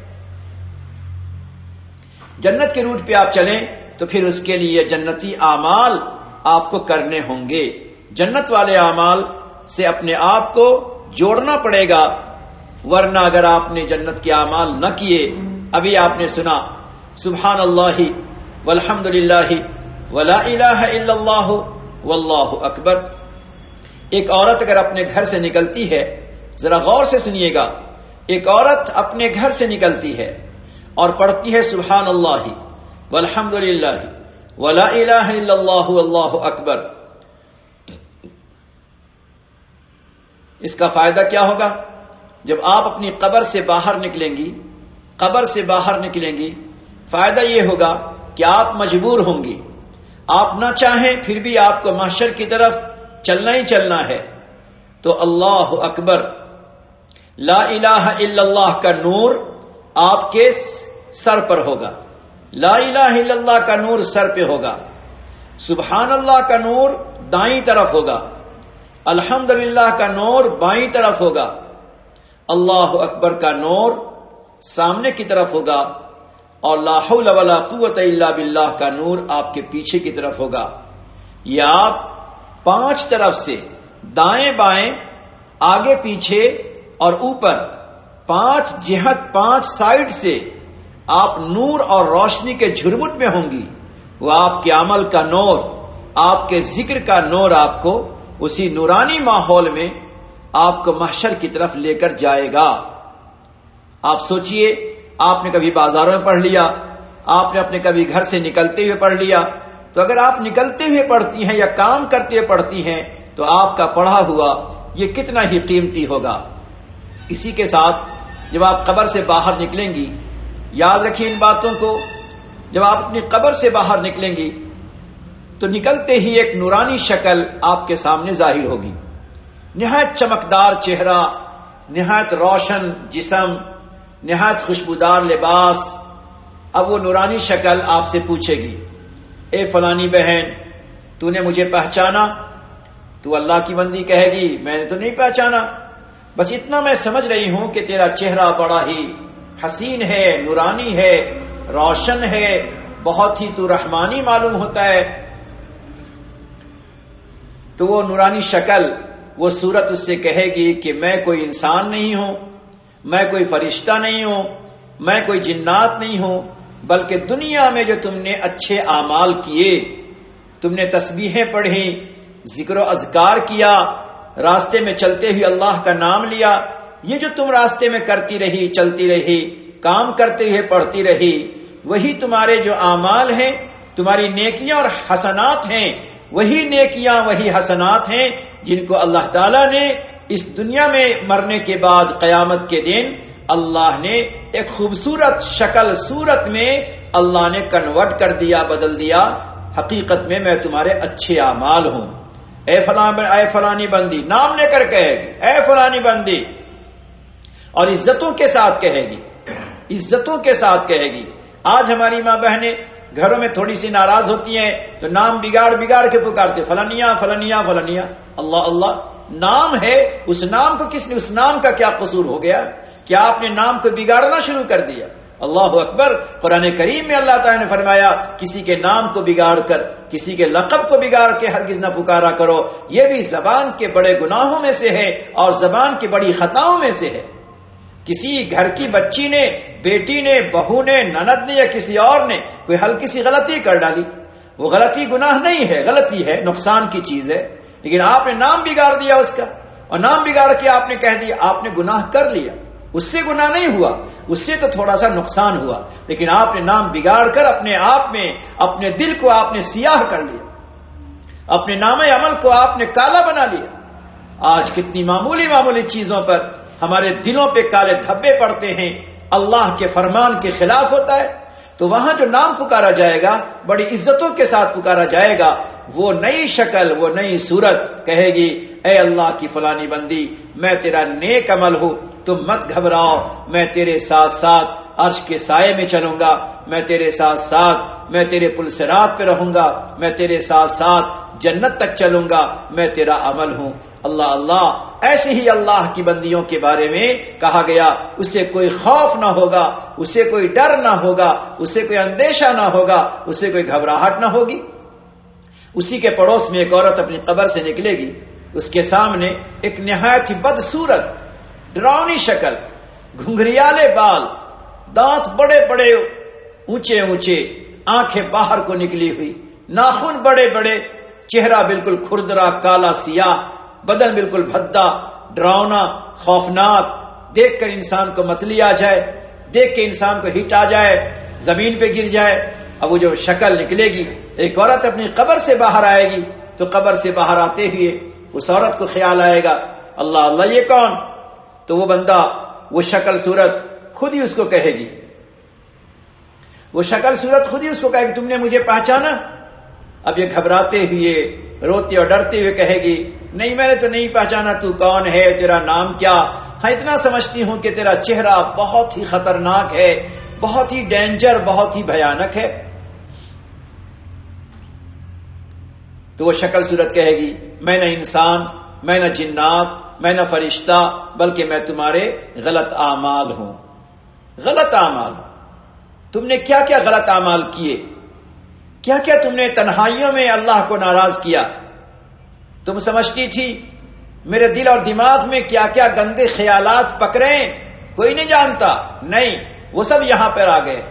جنت کے روٹ پہ آپ چلیں تو پھر اس کے لیے جنتی اعمال آپ کو کرنے ہوں گے، جنت والے اعمال سے اپنے آپ کو جوڑنا پڑے گا، ورنہ اگر آپ نے جنت کے اعمال نہ کیے، ابھی آپ نے سنا سبحان اللہ والحمد للہ ولا الہ الا اللہ واللہ اکبر۔ ایک عورت اگر اپنے گھر سے نکلتی ہے، ذرا غور سے سنیے گا، ایک عورت اپنے گھر سے نکلتی ہے اور پڑھتی ہے سبحان اللہ والحمد للہ ولا الہ الا اللہ واللہ اکبر، اس کا فائدہ کیا ہوگا؟ جب آپ اپنی قبر سے باہر نکلیں گی، قبر سے باہر نکلیں گی، فائدہ یہ ہوگا کہ آپ مجبور ہوں گی، آپ نہ چاہیں پھر بھی آپ کو محشر کی طرف چلنا ہی چلنا ہے، تو اللہ اکبر، لا الہ الا اللہ کا نور آپ کے سر پر ہوگا، لا الہ الا اللہ کا نور سر پہ ہوگا، سبحان اللہ کا نور دائیں طرف ہوگا، الحمدللہ کا نور بائیں طرف ہوگا، اللہ اکبر کا نور سامنے کی طرف ہوگا، اور لا حول ولا قوت الا باللہ کا نور آپ کے پیچھے کی طرف ہوگا۔ یہ آپ پانچ طرف سے، دائیں بائیں، آگے پیچھے اور اوپر، پانچ جہت، پانچ سائڈ سے آپ نور اور روشنی کے جھرمٹ میں ہوں گی۔ وہ آپ کے عمل کا نور، آپ کے ذکر کا نور آپ کو اسی نورانی ماحول میں آپ کو محشر کی طرف لے کر جائے گا۔ آپ سوچئے، آپ نے کبھی بازاروں میں پڑھ لیا، آپ نے اپنے کبھی گھر سے نکلتے ہوئے پڑھ لیا، تو اگر آپ نکلتے ہوئے پڑھتی ہیں یا کام کرتے ہوئے پڑھتی ہیں تو آپ کا پڑھا ہوا یہ کتنا ہی قیمتی ہوگا۔ اسی کے ساتھ جب آپ قبر سے باہر نکلیں گی، یاد رکھیں ان باتوں کو، جب آپ اپنی قبر سے باہر نکلیں گی تو نکلتے ہی ایک نورانی شکل آپ کے سامنے ظاہر ہوگی، نہایت چمکدار چہرہ، نہایت روشن جسم، نہایت خوشبودار لباس۔ اب وہ نورانی شکل آپ سے پوچھے گی، اے فلانی بہن، تو نے مجھے پہچانا؟ تو اللہ کی بندی کہے گی، میں نے تو نہیں پہچانا، بس اتنا میں سمجھ رہی ہوں کہ تیرا چہرہ بڑا ہی حسین ہے، نورانی ہے، روشن ہے، بہت ہی تو رحمانی معلوم ہوتا ہے۔ تو وہ نورانی شکل، وہ صورت اس سے کہے گی کہ میں کوئی انسان نہیں ہوں، میں کوئی فرشتہ نہیں ہوں، میں کوئی جنات نہیں ہوں، بلکہ دنیا میں جو تم نے اچھے اعمال کیے، تم نے تسبیحیں پڑھی، ذکر و اذکار کیا، راستے میں چلتے ہوئے اللہ کا نام لیا، یہ جو تم راستے میں کرتی رہی، چلتی رہی، کام کرتے ہوئے پڑھتی رہی، وہی تمہارے جو اعمال ہیں، تمہاری نیکیاں اور حسنات ہیں، وہی نیکیاں وہی حسنات ہیں جن کو اللہ تعالیٰ نے اس دنیا میں مرنے کے بعد قیامت کے دن اللہ نے ایک خوبصورت شکل صورت میں اللہ نے کنورٹ کر دیا، بدل دیا۔ حقیقت میں میں تمہارے اچھے اعمال ہوں۔ اے فلاں اے فلانی بندی، نام لے کر کہے گی، اے فلانی بندی، اور عزتوں کے ساتھ کہے گی، عزتوں کے ساتھ کہے گی۔ آج ہماری ماں بہنیں گھروں میں تھوڑی سی ناراض ہوتی ہیں تو نام بگاڑ بگاڑ کے پکارتے، فلانیاں فلانیاں فلانیاں۔ اللہ اللہ، نام ہے، اس نام کو کس نے، اس نام کا کیا قصور ہو گیا؟ کیا آپ نے نام کو بگاڑنا شروع کر دیا؟ اللہ اکبر۔ قرآن کریم میں اللہ تعالیٰ نے فرمایا، کسی کے نام کو بگاڑ کر، کسی کے لقب کو بگاڑ کے ہرگز نہ پکارا کرو، یہ بھی زبان کے بڑے گناہوں میں سے ہے اور زبان کی بڑی خطاؤں میں سے ہے۔ کسی گھر کی بچی نے، بیٹی نے، بہو نے، نند نے یا کسی اور نے کوئی ہلکی سی غلطی کر ڈالی، وہ غلطی گناہ نہیں ہے، غلطی ہے، نقصان کی چیز ہے، لیکن آپ نے نام بگاڑ دیا اس کا، اور نام بگاڑ کے آپ نے کہہ دیا، آپ نے گناہ کر لیا۔ اس سے گناہ نہیں ہوا، اس سے تو تھوڑا سا نقصان ہوا، لیکن آپ نے نام بگاڑ کر اپنے آپ میں، اپنے دل کو آپ نے سیاہ کر لیا، اپنے نام عمل کو آپ نے کالا بنا لیا۔ آج کتنی معمولی معمولی چیزوں پر ہمارے دلوں پہ کالے دھبے پڑتے ہیں، اللہ کے فرمان کے خلاف ہوتا ہے، تو وہاں جو نام پکارا جائے گا، بڑی عزتوں کے ساتھ پکارا جائے گا، وہ نئی شکل، وہ نئی صورت کہے گی، اے اللہ کی فلانی بندی، میں تیرا نیک عمل ہوں، تم مت گھبراؤ، میں تیرے ساتھ ساتھ عرش کے سائے میں چلوں گا، میں تیرے ساتھ ساتھ، میں تیرے پل صراط پہ رہوں گا، میں تیرے ساتھ ساتھ جنت تک چلوں گا، میں تیرا عمل ہوں۔ اللہ اللہ، ایسے ہی اللہ کی بندیوں کے بارے میں کہا گیا، اسے کوئی خوف نہ ہوگا، اسے کوئی ڈر نہ ہوگا، اسے کوئی اندیشہ نہ ہوگا، اسے کوئی گھبراہٹ نہ ہوگی۔ اسی کے پڑوس میں ایک عورت اپنی قبر سے نکلے گی، اس کے سامنے ایک نہایت ہی بدصورت، ڈراؤنی شکل، گھنگریالے بال، دانت بڑے بڑے اونچے اونچے، آنکھیں باہر کو نکلی ہوئی، ناخن بڑے بڑے، چہرہ بالکل کھردرا کالا سیاہ، بدن بالکل بھدا، ڈراؤنا، خوفناک، دیکھ کر انسان کو متلی آ جائے، دیکھ کے انسان کو ہٹ آ جائے، زمین پہ گر جائے۔ اب وہ جو شکل نکلے گی، ایک عورت اپنی قبر سے باہر آئے گی، تو قبر سے باہر آتے ہوئے اس عورت کو خیال آئے گا، اللہ اللہ یہ کون؟ تو وہ بندہ، وہ شکل صورت خود ہی اس کو کہے گی، وہ شکل صورت خود ہی اس کو کہے گی، تم نے مجھے پہچانا؟ اب یہ گھبراتے ہوئے، روتے اور ڈرتے ہوئے کہے گی، نہیں میں نے تو نہیں پہچانا، تو کون ہے، تیرا نام کیا؟ ہاں اتنا سمجھتی ہوں کہ تیرا چہرہ بہت ہی خطرناک ہے، بہت ہی ڈینجر، بہت ہی بھیانک ہے۔ تو وہ شکل صورت کہے گی، میں نہ انسان، میں نہ جنات، میں نہ فرشتہ، بلکہ میں تمہارے غلط اعمال ہوں۔ غلط اعمال، تم نے کیا کیا غلط اعمال کیے؟ کیا کیا تم نے تنہائیوں میں اللہ کو ناراض کیا؟ تم سمجھتی تھی میرے دل اور دماغ میں کیا کیا گندے خیالات پکڑے، کوئی نہیں جانتا، نہیں، وہ سب یہاں پر آ گئے۔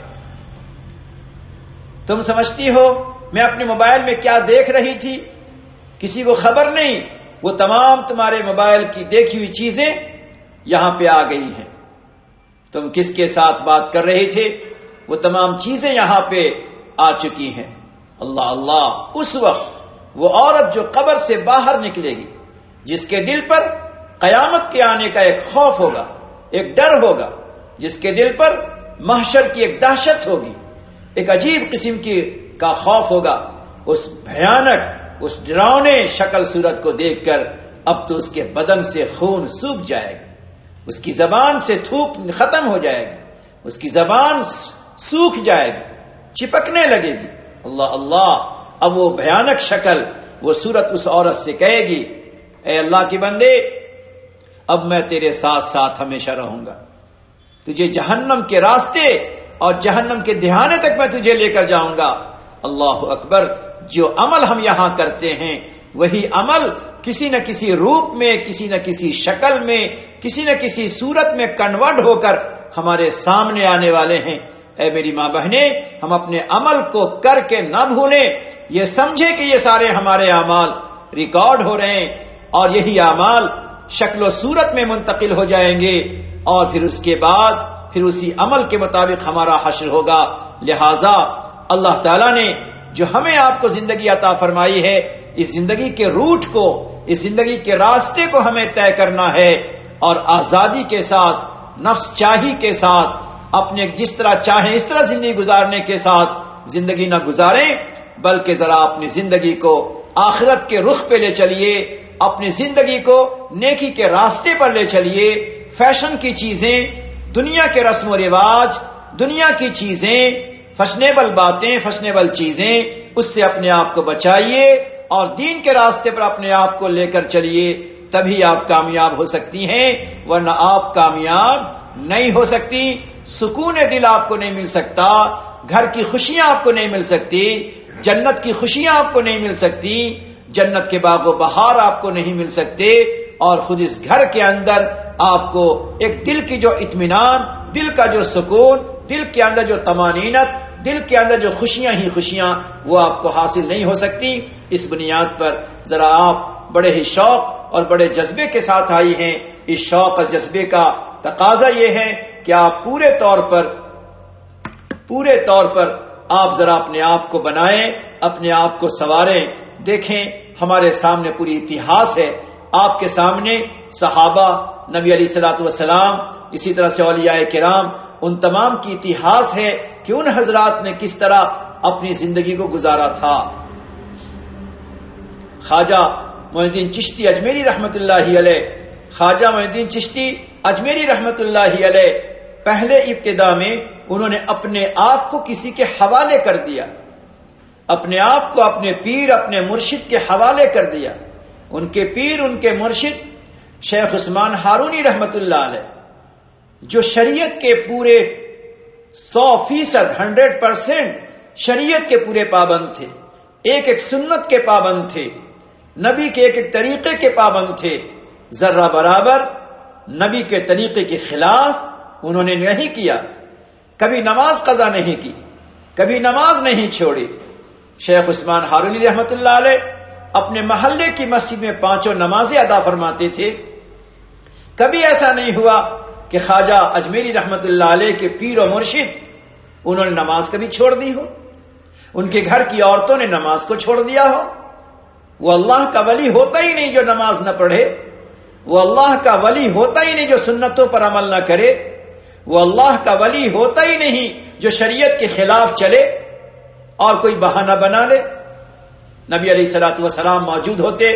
تم سمجھتی ہو میں اپنے موبائل میں کیا دیکھ رہی تھی، کسی کو خبر نہیں، وہ تمام تمہارے موبائل کی دیکھی ہوئی چیزیں یہاں پہ آ گئی ہیں۔ تم کس کے ساتھ بات کر رہے تھے، وہ تمام چیزیں یہاں پہ آ چکی ہیں۔ اللہ اللہ، اس وقت وہ عورت جو قبر سے باہر نکلے گی، جس کے دل پر قیامت کے آنے کا ایک خوف ہوگا، ایک ڈر ہوگا، جس کے دل پر محشر کی ایک دہشت ہوگی، ایک عجیب قسم کی کا خوف ہوگا اس بھیانک اس ڈراؤنے شکل صورت کو دیکھ کر. اب تو اس کے بدن سے خون سوکھ جائے گا, اس کی زبان سے تھوک ختم ہو جائے گی, اس کی زبان سوکھ جائے گی, چپکنے لگے گی. اللہ اللہ. اب وہ بھیانک شکل وہ صورت اس عورت سے کہے گی اے اللہ کے بندے اب میں تیرے ساتھ ساتھ ہمیشہ رہوں گا, تجھے جہنم کے راستے اور جہنم کے دہانے تک میں تجھے لے کر جاؤں گا. اللہ اکبر. جو عمل ہم یہاں کرتے ہیں وہی عمل کسی نہ کسی روپ میں, کسی نہ کسی شکل میں, کسی نہ کسی صورت میں کنورٹ ہو کر ہمارے سامنے آنے والے ہیں. اے میری ماں بہنیں, ہم اپنے عمل کو کر کے نہ بھولیں, یہ سمجھے کہ یہ سارے ہمارے اعمال ریکارڈ ہو رہے ہیں اور یہی اعمال شکل و صورت میں منتقل ہو جائیں گے اور پھر اس کے بعد پھر اسی عمل کے مطابق ہمارا حشر ہوگا. لہذا اللہ تعالیٰ نے جو ہمیں آپ کو زندگی عطا فرمائی ہے, اس زندگی کے روٹ کو, اس زندگی کے راستے کو ہمیں طے کرنا ہے اور آزادی کے ساتھ, نفس چاہی کے ساتھ, اپنے جس طرح چاہیں اس طرح زندگی گزارنے کے ساتھ زندگی نہ گزاریں, بلکہ ذرا اپنی زندگی کو آخرت کے رخ پہ لے چلیے, اپنی زندگی کو نیکی کے راستے پر لے چلیے. فیشن کی چیزیں, دنیا کے رسم و رواج, دنیا کی چیزیں, فیشنیبل باتیں, فیشنیبل چیزیں, اس سے اپنے آپ کو بچائیے اور دین کے راستے پر اپنے آپ کو لے کر چلیے. تبھی آپ کامیاب ہو سکتی ہیں, ورنہ آپ کامیاب نہیں ہو سکتی. سکون دل آپ کو نہیں مل سکتا, گھر کی خوشیاں آپ کو نہیں مل سکتی, جنت کی خوشیاں آپ کو نہیں مل سکتی, جنت کے باغ و بہار آپ کو نہیں مل سکتے, اور خود اس گھر کے اندر آپ کو ایک دل کی جو اطمینان, دل کا جو سکون, دل کے اندر جو طمانینت, دل کے اندر جو خوشیاں ہی خوشیاں, وہ آپ کو حاصل نہیں ہو سکتی. اس بنیاد پر ذرا آپ بڑے ہی شوق اور بڑے جذبے کے ساتھ آئی ہیں. اس شوق اور جذبے کا تقاضا یہ ہے کہ آپ پورے طور پر پورے طور پر آپ ذرا اپنے آپ کو بنائیں, اپنے آپ کو سنواریں. دیکھیں ہمارے سامنے پوری اتہاس ہے, آپ کے سامنے صحابہ, نبی علیہ الصلوۃ والسلام, اسی طرح سے اولیاء کرام, ان تمام کی اتہاس ہے کہ ان حضرات نے کس طرح اپنی زندگی کو گزارا تھا. خواجہ معین الدین چشتی اجمیری رحمت اللہ علیہ, خواجہ معین الدین چشتی اجمیری رحمت اللہ علیہ, پہلے ابتدا میں انہوں نے اپنے آپ کو کسی کے حوالے کر دیا, اپنے آپ کو اپنے پیر, اپنے مرشد کے حوالے کر دیا. ان کے پیر, ان کے مرشد شیخ عثمان ہارونی رحمت اللہ علیہ, جو شریعت کے پورے سو فیصد ہنڈریڈ پرسینٹ شریعت کے پورے پابند تھے, ایک ایک سنت کے پابند تھے, نبی کے ایک ایک طریقے کے پابند تھے. ذرہ برابر نبی کے طریقے کے خلاف انہوں نے نہیں کیا, کبھی نماز قضا نہیں کی, کبھی نماز نہیں چھوڑی. شیخ عثمان ہارونی رحمت اللہ علیہ اپنے محلے کی مسجد میں پانچوں نمازیں ادا فرماتے تھے. کبھی ایسا نہیں ہوا کہ خواجہ اجمیری رحمت اللہ علیہ کے پیر و مرشد انہوں نے نماز کبھی چھوڑ دی ہو, ان کے گھر کی عورتوں نے نماز کو چھوڑ دیا ہو. وہ اللہ کا ولی ہوتا ہی نہیں جو نماز نہ پڑھے, وہ اللہ کا ولی ہوتا ہی نہیں جو سنتوں پر عمل نہ کرے, وہ اللہ کا ولی ہوتا ہی نہیں جو شریعت کے خلاف چلے اور کوئی بہانہ بنا لے. نبی علیہ الصلوۃ والسلام موجود ہوتے,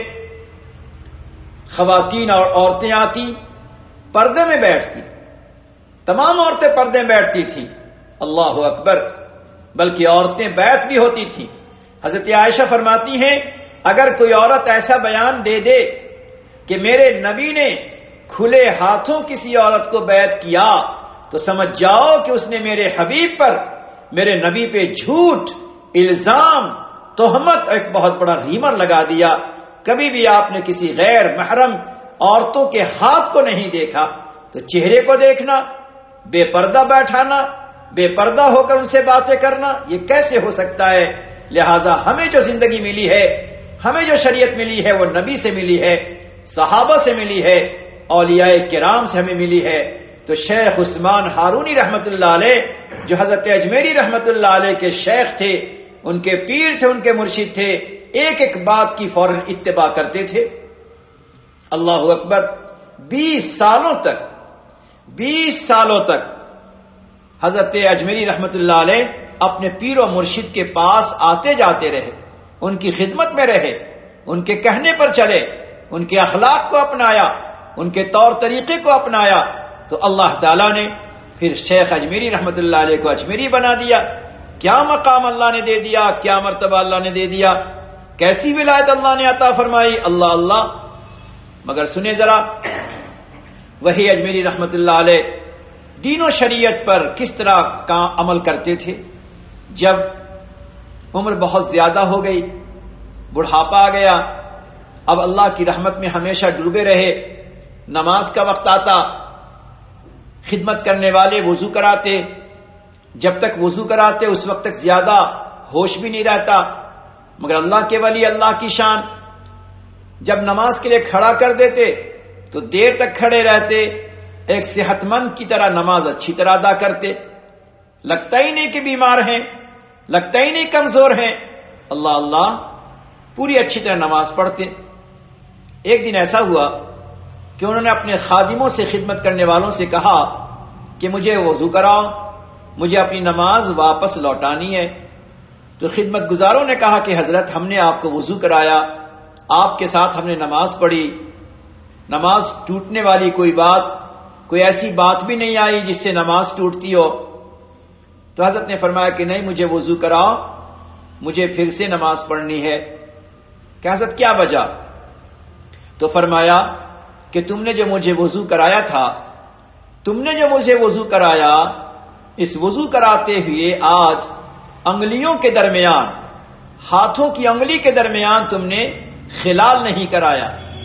خواتین اور عورتیں آتی, پردے میں بیٹھتی, تمام عورتیں پردے میں بیٹھتی تھیں. اللہ اکبر. بلکہ عورتیں بیت بھی ہوتی تھیں. حضرت عائشہ فرماتی ہیں اگر کوئی عورت ایسا بیان دے دے کہ میرے نبی نے کھلے ہاتھوں کسی عورت کو بیعت کیا تو سمجھ جاؤ کہ اس نے میرے حبیب پر, میرے نبی پہ جھوٹ, الزام, تہمت, ایک بہت بڑا ریمر لگا دیا. کبھی بھی آپ نے کسی غیر محرم عورتوں کے ہاتھ کو نہیں دیکھا تو چہرے کو دیکھنا, بے پردہ بیٹھانا, بے پردہ ہو کر ان سے باتیں کرنا, یہ کیسے ہو سکتا ہے؟ لہٰذا ہمیں جو زندگی ملی ہے, ہمیں جو شریعت ملی ہے وہ نبی سے ملی ہے, صحابہ سے ملی ہے, اولیاء کرام سے ہمیں ملی ہے. تو شیخ عثمان ہارونی رحمت اللہ علیہ جو حضرت اجمیری رحمت اللہ علیہ کے شیخ تھے, ان کے پیر تھے, ان کے مرشد تھے, ایک ایک بات کی فوراً اتباع کرتے تھے. اللہ اکبر. بیس سالوں تک بیس سالوں تک حضرت اجمیری رحمت اللہ علیہ اپنے پیر و مرشد کے پاس آتے جاتے رہے، ان کی خدمت میں رہے، ان کے کہنے پر چلے، ان کے اخلاق کو اپنایا، ان کے طور طریقے کو اپنایا، تو اللہ تعالیٰ نے پھر شیخ اجمیری رحمت اللہ علیہ کو اجمیری بنا دیا۔ کیا مقام اللہ نے دے دیا، کیا مرتبہ اللہ نے دے دیا، کیسی ولایت اللہ نے عطا فرمائی، اللہ اللہ۔ مگر سنیں ذرا، وہی اجمیری رحمت اللہ علیہ دین و شریعت پر کس طرح کا عمل کرتے تھے۔ جب عمر بہت زیادہ ہو گئی، بڑھاپا آ گیا، اب اللہ کی رحمت میں ہمیشہ ڈوبے رہے، نماز کا وقت آتا، خدمت کرنے والے وضو کراتے، جب تک وضو کراتے اس وقت تک زیادہ ہوش بھی نہیں رہتا، مگر اللہ کے ولی، اللہ کی شان، جب نماز کے لیے کھڑا کر دیتے تو دیر تک کھڑے رہتے، ایک صحت مند کی طرح نماز اچھی طرح ادا کرتے، لگتا ہی نہیں کہ بیمار ہیں، لگتا ہی نہیں کمزور ہیں، اللہ اللہ پوری اچھی طرح نماز پڑھتے۔ ایک دن ایسا ہوا کہ انہوں نے اپنے خادموں سے، خدمت کرنے والوں سے کہا کہ مجھے وضو کراؤ، مجھے اپنی نماز واپس لوٹانی ہے۔ تو خدمت گزاروں نے کہا کہ حضرت ہم نے آپ کو وضو کرایا، آپ کے ساتھ ہم نے نماز پڑھی، نماز ٹوٹنے والی کوئی بات، کوئی ایسی بات بھی نہیں آئی جس سے نماز ٹوٹتی ہو۔ تو حضرت نے فرمایا کہ نہیں، مجھے وضو کراؤ، مجھے پھر سے نماز پڑھنی ہے۔ کہ حضرت کیا وجہ؟ تو فرمایا کہ تم نے جو مجھے وضو کرایا تھا، تم نے جو مجھے وضو کرایا، اس وضو کراتے ہوئے آج انگلیوں کے درمیان، ہاتھوں کی انگلی کے درمیان تم نے خلال نہیں کرایا۔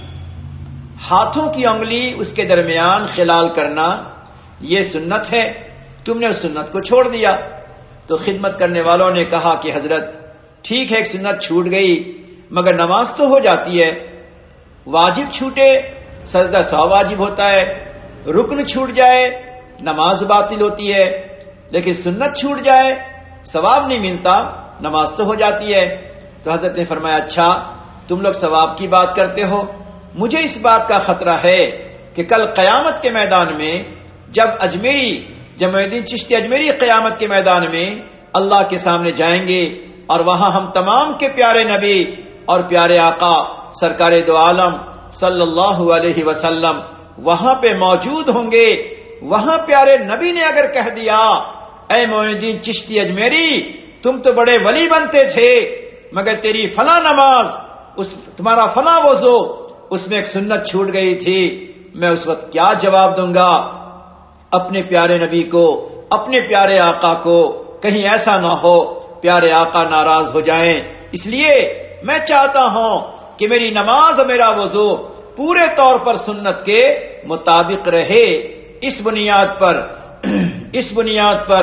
ہاتھوں کی انگلی اس کے درمیان خلال کرنا یہ سنت ہے، تم نے اس سنت کو چھوڑ دیا۔ تو خدمت کرنے والوں نے کہا کہ حضرت ٹھیک ہے، ایک سنت چھوٹ گئی مگر نماز تو ہو جاتی ہے، واجب چھوٹے سجدہ سو واجب ہوتا ہے، رکن چھوٹ جائے نماز باطل ہوتی ہے، لیکن سنت چھوٹ جائے ثواب نہیں ملتا، نماز تو ہو جاتی ہے۔ تو حضرت نے فرمایا اچھا تم لوگ ثواب کی بات کرتے ہو، مجھے اس بات کا خطرہ ہے کہ کل قیامت کے میدان میں جب اجمیری جمع الدین چشتی اجمیری قیامت کے میدان میں اللہ کے سامنے جائیں گے اور وہاں ہم تمام کے پیارے نبی اور پیارے آقا سرکار دو عالم صلی اللہ علیہ وسلم وہاں پہ موجود ہوں گے، وہاں پیارے نبی نے اگر کہہ دیا اے معین الدین چشتی اجمیری تم تو بڑے ولی بنتے تھے مگر تیری فلاں نماز، اس تمہارا فلاں وضو، اس میں ایک سنت چھوٹ گئی تھی، میں اس وقت کیا جواب دوں گا اپنے پیارے نبی کو، اپنے پیارے آقا کو؟ کہیں ایسا نہ ہو پیارے آقا ناراض ہو جائیں۔ اس لیے میں چاہتا ہوں کہ میری نماز اور میرا وضو پورے طور پر سنت کے مطابق رہے۔ اس بنیاد پر اس بنیاد پر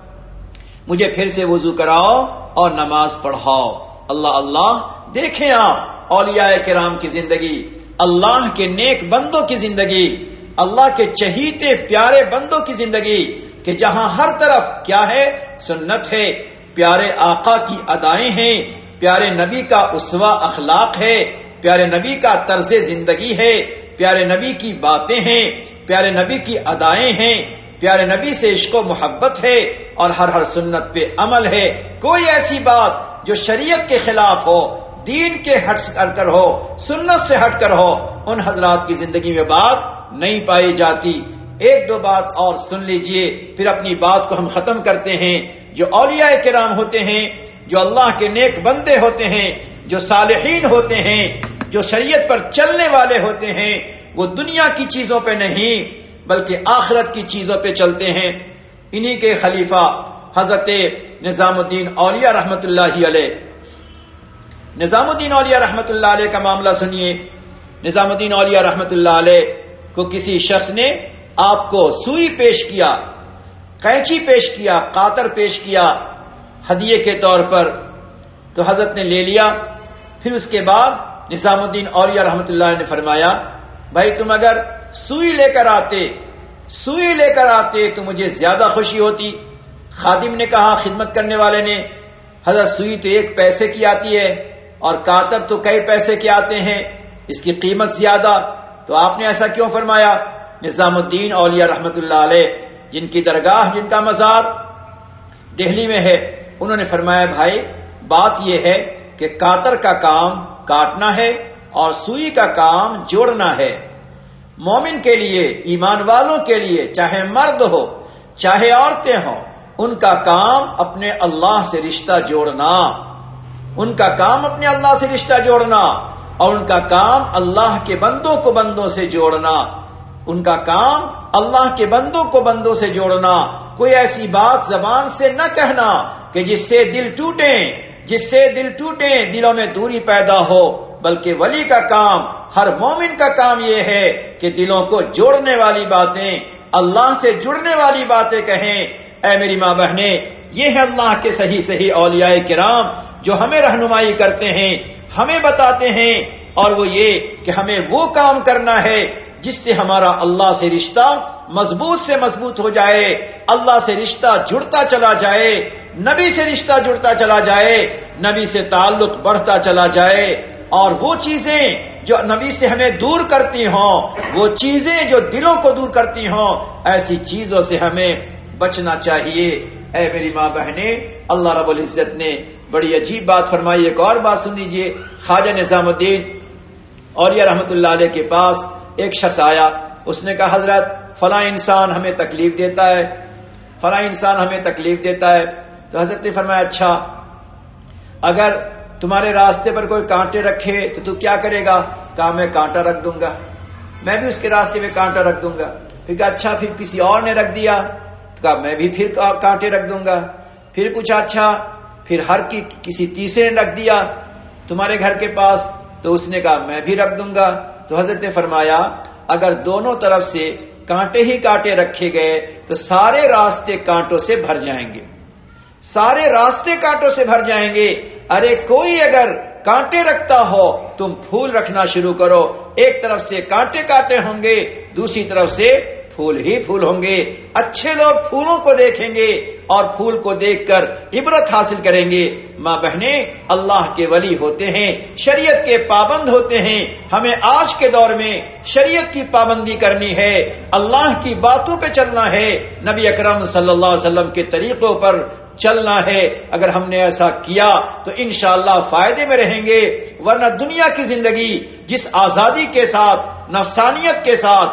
مجھے پھر سے وضو کراؤ اور نماز پڑھاؤ۔ اللہ اللہ، دیکھیں آپ اولیاء کرام کی زندگی، اللہ کے نیک بندوں کی زندگی، اللہ کے چہیتے پیارے بندوں کی زندگی، کہ جہاں ہر طرف کیا ہے؟ سنت ہے، پیارے آقا کی ادائیں ہیں، پیارے نبی کا اسوہ اخلاق ہے، پیارے نبی کا طرز زندگی ہے، پیارے نبی کی باتیں ہیں، پیارے نبی کی ادائیں ہیں، پیارے نبی سے عشق و محبت ہے، اور ہر ہر سنت پہ عمل ہے۔ کوئی ایسی بات جو شریعت کے خلاف ہو، دین کے ہٹ کر ہو، سنت سے ہٹ کر ہو، ان حضرات کی زندگی میں بات نہیں پائی جاتی۔ ایک دو بات اور سن لیجئے پھر اپنی بات کو ہم ختم کرتے ہیں۔ جو اولیاء کرام ہوتے ہیں، جو اللہ کے نیک بندے ہوتے ہیں، جو صالحین ہوتے ہیں، جو شریعت پر چلنے والے ہوتے ہیں، وہ دنیا کی چیزوں پہ نہیں بلکہ آخرت کی چیزوں پہ چلتے ہیں۔ انہی کے خلیفہ حضرت نظام الدین اولیاء رحمت اللہ علیہ، نظام الدین اولیاء رحمت اللہ علیہ کا معاملہ سنیے۔ نظام الدین اولیاء رحمت اللہ علیہ کو کسی شخص نے آپ کو سوئی پیش کیا، قینچی پیش کیا، قاطر پیش کیا ہدیے کے طور پر، تو حضرت نے لے لیا۔ پھر اس کے بعد نظام الدین اولیاء رحمت اللہ نے فرمایا بھائی تم اگر سوئی لے کر آتے سوئی لے کر آتے تو مجھے زیادہ خوشی ہوتی۔ خادم نے کہا، خدمت کرنے والے نے، حضرت سوئی تو ایک پیسے کی آتی ہے اور قاطر تو کئی پیسے کے آتے ہیں، اس کی قیمت زیادہ، تو آپ نے ایسا کیوں فرمایا؟ نظام الدین اولیاء رحمت اللہ علیہ جن کی درگاہ، جن کا مزار دہلی میں ہے، انہوں نے فرمایا بھائی بات یہ ہے کہ کاتر کا کام کاٹنا ہے اور سوئی کا کام جوڑنا ہے. مومن کے لیے، ایمان والوں کے لیے، چاہے مرد ہو چاہے عورتیں ہوں، ان کا کام اپنے اللہ سے رشتہ جوڑنا، ان کا کام اپنے اللہ سے رشتہ جوڑنا، اور ان کا کام اللہ کے بندوں کو بندوں سے جوڑنا، ان کا کام اللہ کے بندوں کو بندوں سے جوڑنا. کوئی ایسی بات زبان سے نہ کہنا کہ جس سے دل ٹوٹیں، جس سے دل ٹوٹیں، دلوں میں دوری پیدا ہو، بلکہ ولی کا کام، ہر مومن کا کام یہ ہے کہ دلوں کو جوڑنے والی باتیں، اللہ سے جڑنے والی باتیں کہیں. اے میری ماں بہنیں، یہ ہے اللہ کے صحیح صحیح اولیاء کرام جو ہمیں رہنمائی کرتے ہیں، ہمیں بتاتے ہیں، اور وہ یہ کہ ہمیں وہ کام کرنا ہے جس سے ہمارا اللہ سے رشتہ مضبوط سے مضبوط ہو جائے، اللہ سے رشتہ جڑتا چلا جائے، نبی سے رشتہ جڑتا چلا جائے، نبی سے تعلق بڑھتا چلا جائے، اور وہ چیزیں جو نبی سے ہمیں دور کرتی ہوں، وہ چیزیں جو دلوں کو دور کرتی ہوں، ایسی چیزوں سے ہمیں بچنا چاہیے. اے میری ماں بہنیں، اللہ رب العزت نے بڑی عجیب بات فرمائی. ایک اور بات سن لیجئے. خواجہ نظام الدین اولیاء رحمت اللہ علیہ کے پاس ایک شخص آیا. اس نے کہا حضرت فلاں انسان ہمیں تکلیف دیتا ہے، فلاں انسان ہمیں تکلیف دیتا ہے. تو حضرت نے فرمایا اچھا، اگر تمہارے راستے پر کوئی کانٹے رکھے تو تو کیا کرے گا؟ کہا میں کانٹا رکھ دوں گا، میں بھی اس کے راستے میں کانٹا رکھ دوں گا. پھر کہا اچھا، پھر کسی اور نے رکھ دیا تو کہا میں بھی پھر کانٹے رکھ دوں گا. پھر پوچھا اچھا، پھر ہر کی کسی تیسرے نے رکھ دیا تمہارے گھر کے پاس، تو اس نے کہا میں بھی رکھ دوں گا. تو حضرت نے فرمایا اگر دونوں طرف سے کانٹے ہی کانٹے رکھے گئے تو سارے راستے کانٹوں سے بھر جائیں گے، سارے راستے کانٹوں سے بھر جائیں گے. ارے کوئی اگر کانٹے رکھتا ہو تم پھول رکھنا شروع کرو، ایک طرف سے کانٹے کانٹے ہوں گے، دوسری طرف سے پھول ہی پھول ہوں گے. اچھے لوگ پھولوں کو دیکھیں گے اور پھول کو دیکھ کر عبرت حاصل کریں گے. ماں بہنیں، اللہ کے ولی ہوتے ہیں، شریعت کے پابند ہوتے ہیں. ہمیں آج کے دور میں شریعت کی پابندی کرنی ہے، اللہ کی باتوں پہ چلنا ہے، نبی اکرم صلی اللہ علیہ وسلم کے طریقوں پر چلنا ہے. اگر ہم نے ایسا کیا تو انشاءاللہ فائدے میں رہیں گے. ورنہ دنیا کی زندگی جس آزادی کے ساتھ، نفسانیت کے ساتھ،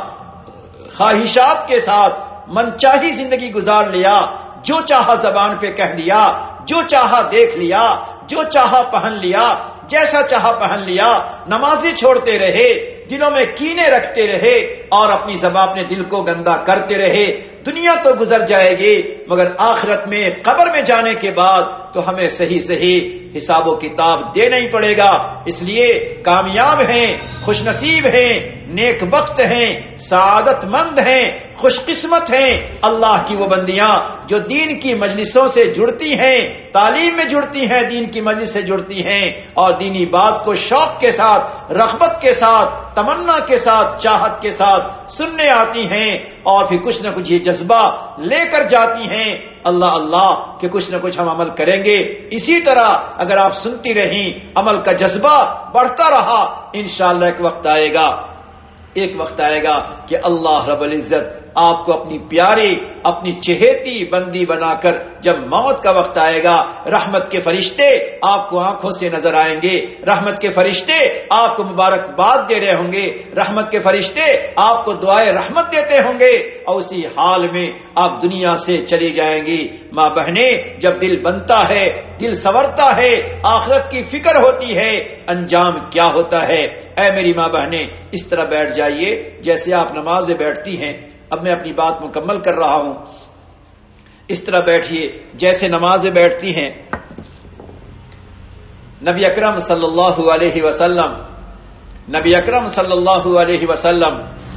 خواہشات کے ساتھ منچاہی زندگی گزار لیا، جو چاہا زبان پہ کہہ لیا، جو چاہا دیکھ لیا، جو چاہا پہن لیا، جیسا چاہا پہن لیا، نمازی چھوڑتے رہے، دلوں میں کینے رکھتے رہے اور اپنی زبان اپنے دل کو گندا کرتے رہے. دنیا تو گزر جائے گی مگر آخرت میں قبر میں جانے کے بعد تو ہمیں صحیح صحیح حساب و کتاب دینا ہی پڑے گا. اس لیے کامیاب ہیں، خوش نصیب ہیں، نیک بخت ہیں، سعادت مند ہیں، خوش قسمت ہیں اللہ کی وہ بندیاں جو دین کی مجلسوں سے جڑتی ہیں، تعلیم میں جڑتی ہیں، دین کی مجلس سے جڑتی ہیں اور دینی بات کو شوق کے ساتھ، رغبت کے ساتھ، تمنا کے ساتھ، چاہت کے ساتھ سننے آتی ہیں اور پھر کچھ نہ کچھ یہ جذبہ لے کر جاتی ہیں اللہ اللہ کہ کچھ نہ کچھ ہم عمل کریں گے. اسی طرح اگر آپ سنتی رہیں، عمل کا جذبہ بڑھتا رہا، انشاءاللہ ایک وقت آئے گا ایک وقت آئے گا کہ اللہ رب العزت آپ کو اپنی پیاری، اپنی چہیتی بندی بنا کر جب موت کا وقت آئے گا، رحمت کے فرشتے آپ کو آنکھوں سے نظر آئیں گے، رحمت کے فرشتے آپ کو مبارکباد دے رہے ہوں گے، رحمت کے فرشتے آپ کو دعائے رحمت دیتے ہوں گے، اور اسی حال میں آپ دنیا سے چلی جائیں گی. ماں بہنیں، جب دل بنتا ہے، دل سنورتا ہے، آخرت کی فکر ہوتی ہے، انجام کیا ہوتا ہے. اے میری ماں بہنیں، اس طرح بیٹھ جائیے جیسے آپ نماز میں بیٹھتی ہیں. اب میں اپنی بات مکمل کر رہا ہوں. اس طرح بیٹھیے جیسے نماز میں بیٹھتی ہیں. نبی اکرم صلی اللہ علیہ وسلم نبی اکرم صلی اللہ علیہ وسلم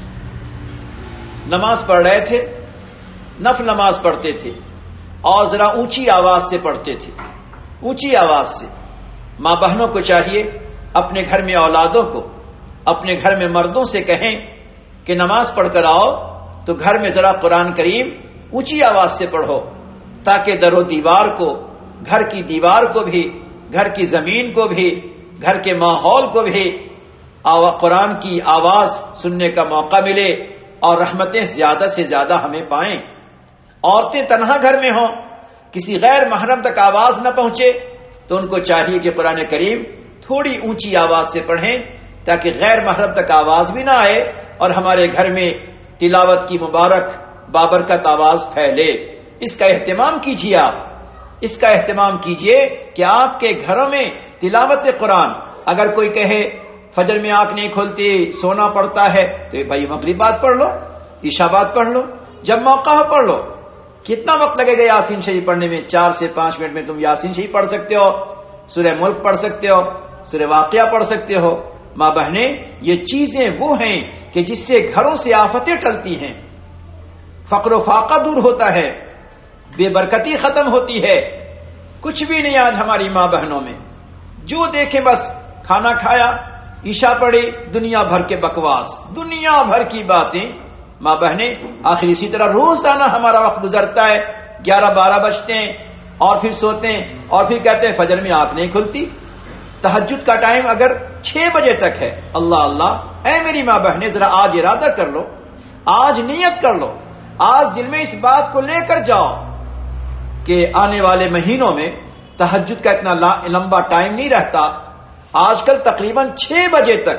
نماز پڑھ رہے تھے، نفل نماز پڑھتے تھے اور ذرا اونچی آواز سے پڑھتے تھے، اونچی آواز سے. ماں بہنوں کو چاہیے اپنے گھر میں اولادوں کو، اپنے گھر میں مردوں سے کہیں کہ نماز پڑھ کر آؤ تو گھر میں ذرا قرآن کریم اونچی آواز سے پڑھو، تاکہ در و دیوار کو، گھر کی دیوار کو بھی، گھر کی زمین کو بھی، گھر کے ماحول کو بھی قرآن کی آواز سننے کا موقع ملے اور رحمتیں زیادہ سے زیادہ ہمیں پائیں. عورتیں تنہا گھر میں ہوں، کسی غیر محرم تک آواز نہ پہنچے تو ان کو چاہیے کہ قرآن کریم تھوڑی اونچی آواز سے پڑھیں تاکہ غیر محرم تک آواز بھی نہ آئے اور ہمارے گھر میں تلاوت کی مبارک بابرکت آواز پھیلے. اس کا اہتمام کیجیے. آپ اس کا اہتمام کیجیے کہ آپ کے گھروں میں تلاوت قرآن. اگر کوئی کہے فجر میں آنکھ نہیں کھلتی سونا پڑتا ہے تو بھائی مغرب بعد پڑھ لو, عشاء بعد پڑھ لو, جب موقع ہو پڑھ لو. کتنا وقت لگے گا یاسین شریف پڑھنے میں؟ چار سے پانچ منٹ میں تم یاسین شریف پڑھ سکتے ہو, سورہ ملک پڑھ سکتے ہو, سورہ واقعہ پڑھ سکتے ہو. ماں بہنیں, یہ چیزیں وہ ہیں کہ جس سے گھروں سے آفتیں ٹلتی ہیں, فقر و فاقہ دور ہوتا ہے, بے برکتی ختم ہوتی ہے. کچھ بھی نہیں آج ہماری ماں بہنوں میں. جو دیکھیں بس کھانا کھایا, عشاء پڑھی, دنیا بھر کے بکواس, دنیا بھر کی باتیں. ماں بہنیں, آخر اسی طرح روزانہ ہمارا وقت گزرتا ہے. گیارہ بارہ بجتے ہیں اور پھر سوتے ہیں اور پھر کہتے ہیں فجر میں آنکھ نہیں کھلتی. تہجد کا ٹائم اگر چھ بجے تک ہے. اللہ اللہ, اے میری ماں بہنیں ذرا آج ارادہ کر لو, آج نیت کر لو, آج دل میں اس بات کو لے کر جاؤ کہ آنے والے مہینوں میں تہجد کا اتنا لمبا ٹائم نہیں رہتا. آج کل تقریباً چھ بجے تک,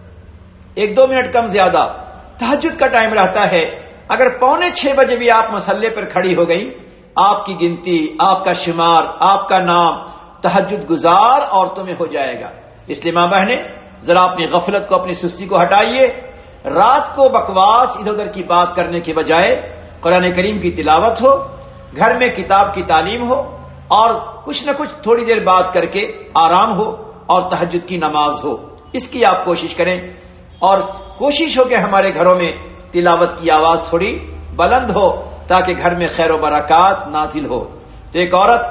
ایک دو منٹ کم زیادہ تہجد کا ٹائم رہتا ہے. اگر پونے چھ بجے بھی آپ مسلے پر کھڑی ہو گئی, آپ کی گنتی, آپ کا شمار, آپ کا نام تہجد گزار عورتوں میں ہو جائے گا. اس لیے ماں بہنیں ذرا اپنی غفلت کو, اپنی سستی کو ہٹائیے. رات کو بکواس ادھر ادھر کی بات کرنے کے بجائے قرآن کریم کی تلاوت ہو, گھر میں کتاب کی تعلیم ہو, اور کچھ نہ کچھ تھوڑی دیر بات کر کے آرام ہو, اور تہجد کی نماز ہو. اس کی آپ کوشش کریں, اور کوشش ہو کہ ہمارے گھروں میں تلاوت کی آواز تھوڑی بلند ہو تاکہ گھر میں خیر و برکات نازل ہو. تو ایک عورت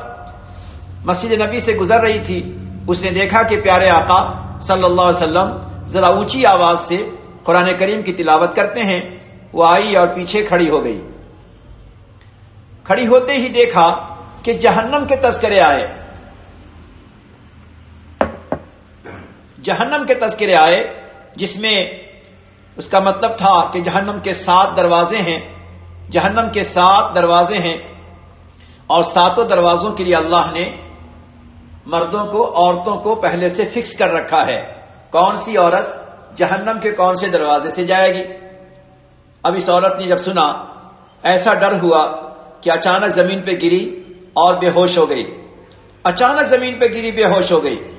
مسجد نبی سے گزر رہی تھی, اس نے دیکھا کہ پیارے آقا صلی اللہ علیہ وسلم ذرا اونچی آواز سے قرآن کریم کی تلاوت کرتے ہیں. وہ آئی اور پیچھے کھڑی ہو گئی. کھڑی ہوتے ہی دیکھا کہ جہنم کے تذکرے آئے, جہنم کے تذکرے آئے جس میں اس کا مطلب تھا کہ جہنم کے سات دروازے ہیں, جہنم کے سات دروازے ہیں, اور ساتوں دروازوں کے لیے اللہ نے مردوں کو, عورتوں کو پہلے سے فکس کر رکھا ہے. کون سی عورت جہنم کے کون سے دروازے سے جائے گی. اب اس عورت نے جب سنا, ایسا ڈر ہوا کہ اچانک زمین پہ گری اور بے ہوش ہو گئی. اچانک زمین پہ گری, بے ہوش ہو گئی.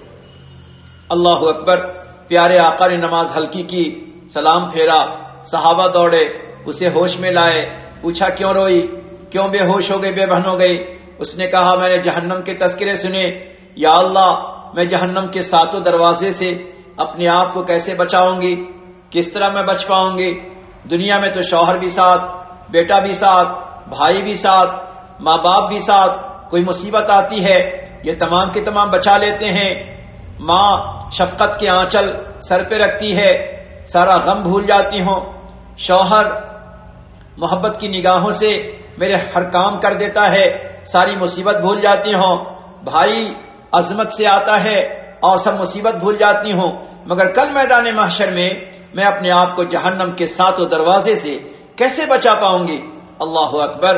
اللہ اکبر. پیارے آقا نے نماز ہلکی کی, سلام پھیرا, صحابہ دوڑے, اسے ہوش میں لائے. پوچھا کیوں روئی, کیوں بے ہوش ہو گئی, بے بہن ہو گئی. اس نے کہا میں نے جہنم کے تذکرے سنے. یا اللہ, میں جہنم کے ساتوں دروازے سے اپنے آپ کو کیسے بچاؤں گی, کس طرح میں بچ پاؤں گی. دنیا میں تو شوہر بھی ساتھ, بیٹا بھی ساتھ, بھائی بھی ساتھ, ماں باپ بھی ساتھ. کوئی مصیبت آتی ہے یہ تمام کے تمام بچا لیتے ہیں. ماں شفقت کے آنچل سر پہ رکھتی ہے, سارا غم بھول جاتی ہوں. شوہر محبت کی نگاہوں سے میرے ہر کام کر دیتا ہے, ساری مصیبت بھول جاتی ہوں. بھائی عظمت سے آتا ہے اور سب مصیبت بھول جاتی ہوں. مگر کل میدان محشر میں میں اپنے آپ کو جہنم کے ساتوں دروازے سے کیسے بچا پاؤں گی. اللہ اکبر.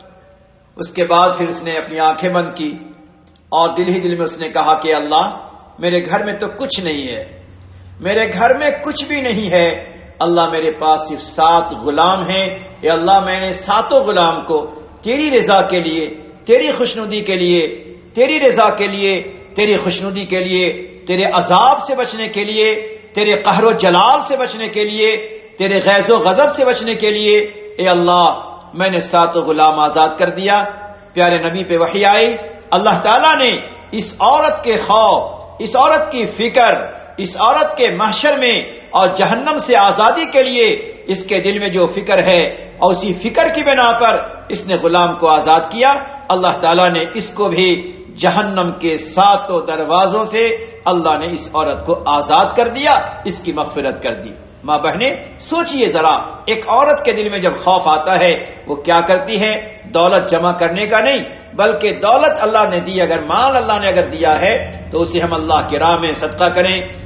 اس کے بعد پھر اس نے اپنی آنکھیں بند کی اور دل ہی دل میں اس نے کہا کہ اللہ, میرے گھر میں تو کچھ نہیں ہے, میرے گھر میں کچھ بھی نہیں ہے. اللہ میرے پاس صرف سات غلام ہیں. اے اللہ, میں نے ساتوں غلام کو تیری رضا کے لیے, تیری خوشنودی کے لیے, تیری رضا کے لیے, تیری خوشنودی کے لیے, تیرے عذاب سے بچنے کے لیے, تیرے قہر و جلال سے بچنے کے لیے, تیرے غیظ و غضب سے بچنے کے لیے, اے اللہ میں نے ساتوں غلام آزاد کر دیا. پیارے نبی پہ وحی آئی. اللہ تعالیٰ نے اس عورت کے خوف, اس عورت کی فکر, اس عورت کے محشر میں اور جہنم سے آزادی کے لیے اس کے دل میں جو فکر ہے, اور اسی فکر کی بنا پر اس نے غلام کو آزاد کیا. اللہ تعالیٰ نے اس کو بھی جہنم کے ساتوں دروازوں سے اللہ نے اس عورت کو آزاد کر دیا, اس کی مغفرت کر دی. ماں بہنیں سوچئے ذرا, ایک عورت کے دل میں جب خوف آتا ہے وہ کیا کرتی ہے؟ دولت جمع کرنے کا نہیں, بلکہ دولت اللہ نے دی, اگر مال اللہ نے اگر دیا ہے تو اسے ہم اللہ کی راہ میں صدقہ کریں,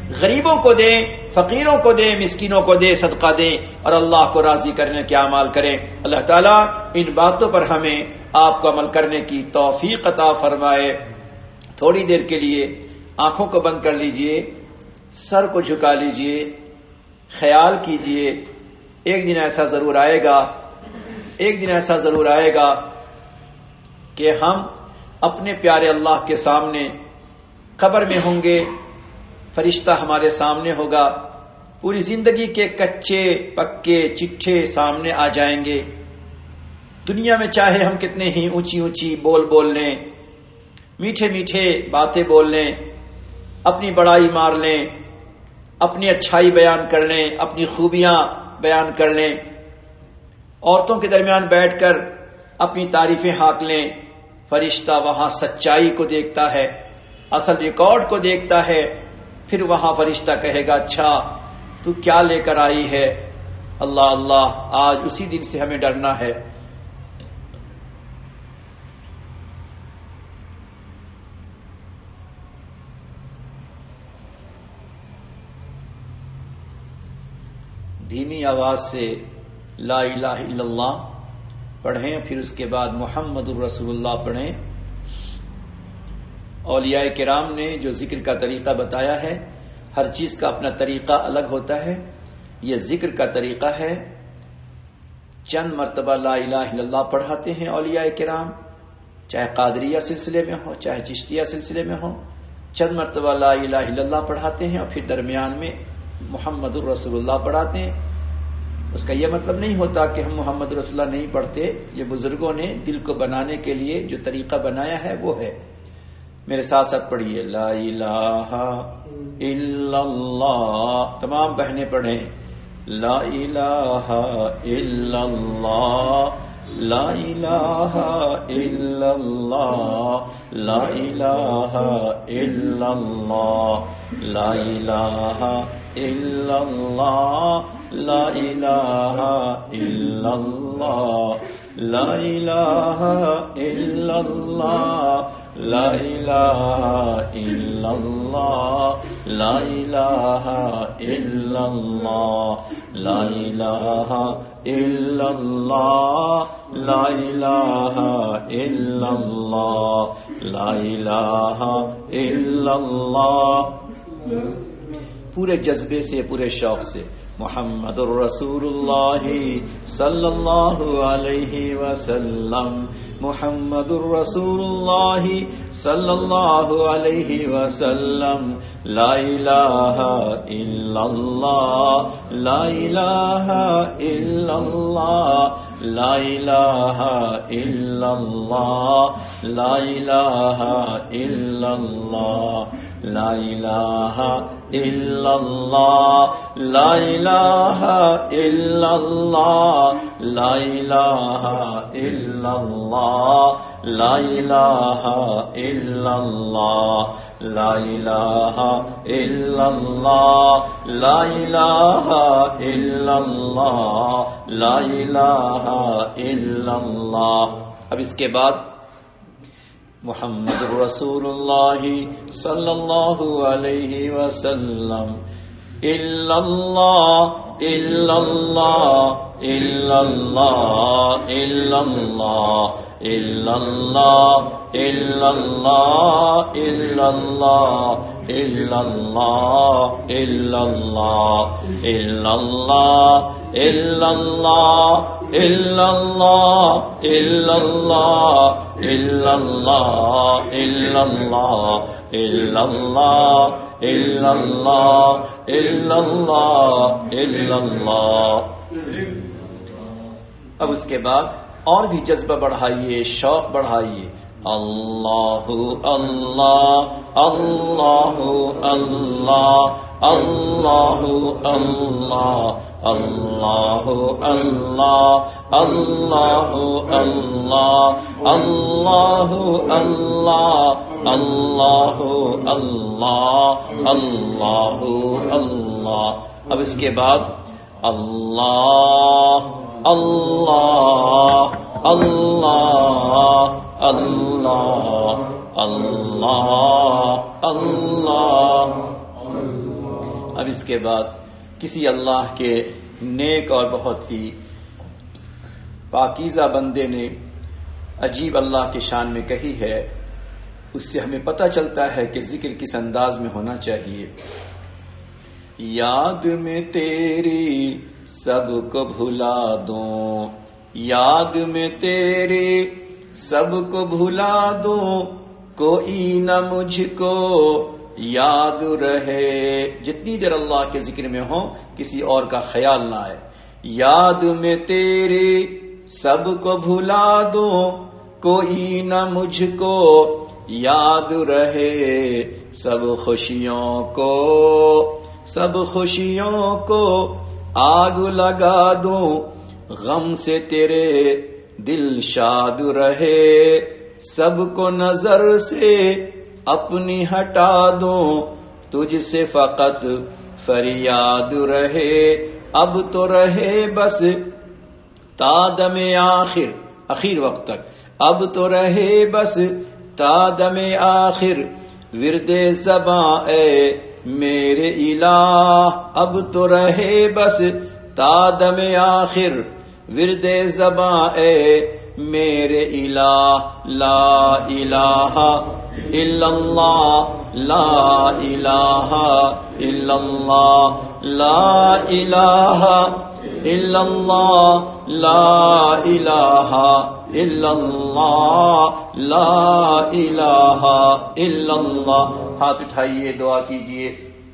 غریبوں کو دیں، فقیروں کو دیں، مسکینوں کو دیں، صدقہ دیں اور اللہ کو راضی کرنے کے اعمال کریں۔ اللہ تعالیٰ ان باتوں پر ہمیں آپ کو عمل کرنے کی توفیق عطا فرمائے۔ تھوڑی دیر کے لیے آنکھوں کو بند کر لیجئے، سر کو جھکا لیجئے، خیال کیجئے ایک دن ایسا ضرور آئے گا، ایک دن ایسا ضرور آئے گا کہ ہم اپنے پیارے اللہ کے سامنے قبر میں ہوں گے، فرشتہ ہمارے سامنے ہوگا، پوری زندگی کے کچے پکے چٹھے سامنے آ جائیں گے۔ دنیا میں چاہے ہم کتنے ہی اونچی اونچی بول بول لیں، میٹھے میٹھے باتیں بول لیں، اپنی بڑائی مار لیں، اپنی اچھائی بیان کر لیں، اپنی خوبیاں بیان کر لیں، عورتوں کے درمیان بیٹھ کر اپنی تعریفیں ہانک لیں، فرشتہ وہاں سچائی کو دیکھتا ہے، اصل ریکارڈ کو دیکھتا ہے، پھر وہاں فرشتہ کہے گا اچھا تو کیا لے کر آئی ہے؟ اللہ اللہ، آج اسی دن سے ہمیں ڈرنا ہے۔ دھیمی آواز سے لا الہ الا اللہ پڑھیں، پھر اس کے بعد محمد الرسول اللہ پڑھیں۔ اولیاء کرام نے جو ذکر کا طریقہ بتایا ہے، ہر چیز کا اپنا طریقہ الگ ہوتا ہے، یہ ذکر کا طریقہ ہے۔ چند مرتبہ لا الہ الا اللہ پڑھاتے ہیں اولیاء کرام، چاہے قادریہ سلسلے میں ہو چاہے چشتیہ سلسلے میں ہو، چند مرتبہ لا الہ الا اللہ پڑھاتے ہیں اور پھر درمیان میں محمد الرسول اللہ پڑھاتے ہیں۔ اس کا یہ مطلب نہیں ہوتا کہ ہم محمد رسول اللہ نہیں پڑھتے، یہ بزرگوں نے دل کو بنانے کے لیے جو طریقہ بنایا ہے وہ ہے۔ میرے ساتھ ساتھ پڑھیے لا الہ الا اللہ، تمام بہنیں پڑھیں لا الہ الا اللہ، لا الہ الا اللہ، لا الہ الا اللہ، لا الہ الا اللہ، لا الہ الا اللہ، لا الہ الا اللہ، لا الہ الا اللہ، لا الہ الا اللہ، لا الہ الا اللہ، لا الہ الا اللہ، لا الہ الا اللہ، پورے جذبے سے، پورے شوق سے محمد الرسول اللہ صلی اللہ علیہ وسلم، محمد الرسول اللہ صلی اللہ علیہ وسلم، لا الہ الا اللہ، لا الہ الا اللہ، لا الہ الا اللہ، لا الہ الا اللہ، لا الہ الا اللہ، لا الہ الا اللہ، لا الہ الا اللہ، لا الہ الا اللہ، لا الہ الا اللہ، لا الہ الا اللہ، لا الہ الا اللہ۔ اب اس کے بعد محمد رسول اللہ صلی اللہ علیہ وسلم، الا اللہ، الا اللہ، الا اللہ، الا اللہ، الا اللہ، الا اللہ، الا اللہ، الا اللہ، الا اللہ، الا اللہ، الا اللہ، الا اللہ، الا اللہ، الا اللہ، الا اللہ، الا اللہ، الا اللہ، الا اللہ، الا اللہ۔ اب اس کے بعد اور بھی جذبہ بڑھائیے، شوق بڑھائیے، اللہ اللہ، اللہ اللہ، اللہ اللہ، اللہ اللہ، اللہ اللہ، اللہ اللہ، اللہ اللہ، اللہ اللہ۔ اب اس کے بعد اللہ اللہ، اللہ اللہ، اللہ اللہ، اب اس کے بعد کسی اللہ کے نیک اور بہت ہی پاکیزہ بندے نے عجیب اللہ کی شان میں کہی ہے، اس سے ہمیں پتہ چلتا ہے کہ ذکر کس انداز میں ہونا چاہیے. یاد میں تیری سب کو بھلا دوں، یاد میں تیری سب کو بھلا دوں، کوئی نہ مجھ کو یاد رہے. جتنی دیر اللہ کے ذکر میں ہو کسی اور کا خیال نہ آئے. یاد میں تیری سب کو بھلا دوں، کوئی نہ مجھ کو یاد رہے. سب خوشیوں کو سب خوشیوں کو آگ لگا دوں، غم سے تیرے دل شاد رہے. سب کو نظر سے اپنی ہٹا دوں، تجھ سے فقط فریاد رہے. اب تو رہے بس تا دم آخر، اخیر وقت تک. اب تو رہے بس تا دم آخر، ورد زباں اے میرے الہ. اب تو رہے بس تا دم آخر، ورد زباں اے میرے الہ. لا الہ الا اللہ، لا الہ الا اللہ، لا الہ الا اللہ، لا الہ الا اللہ، لا الہ الا اللہ. ہاتھ اٹھائیے، دعا کیجیے.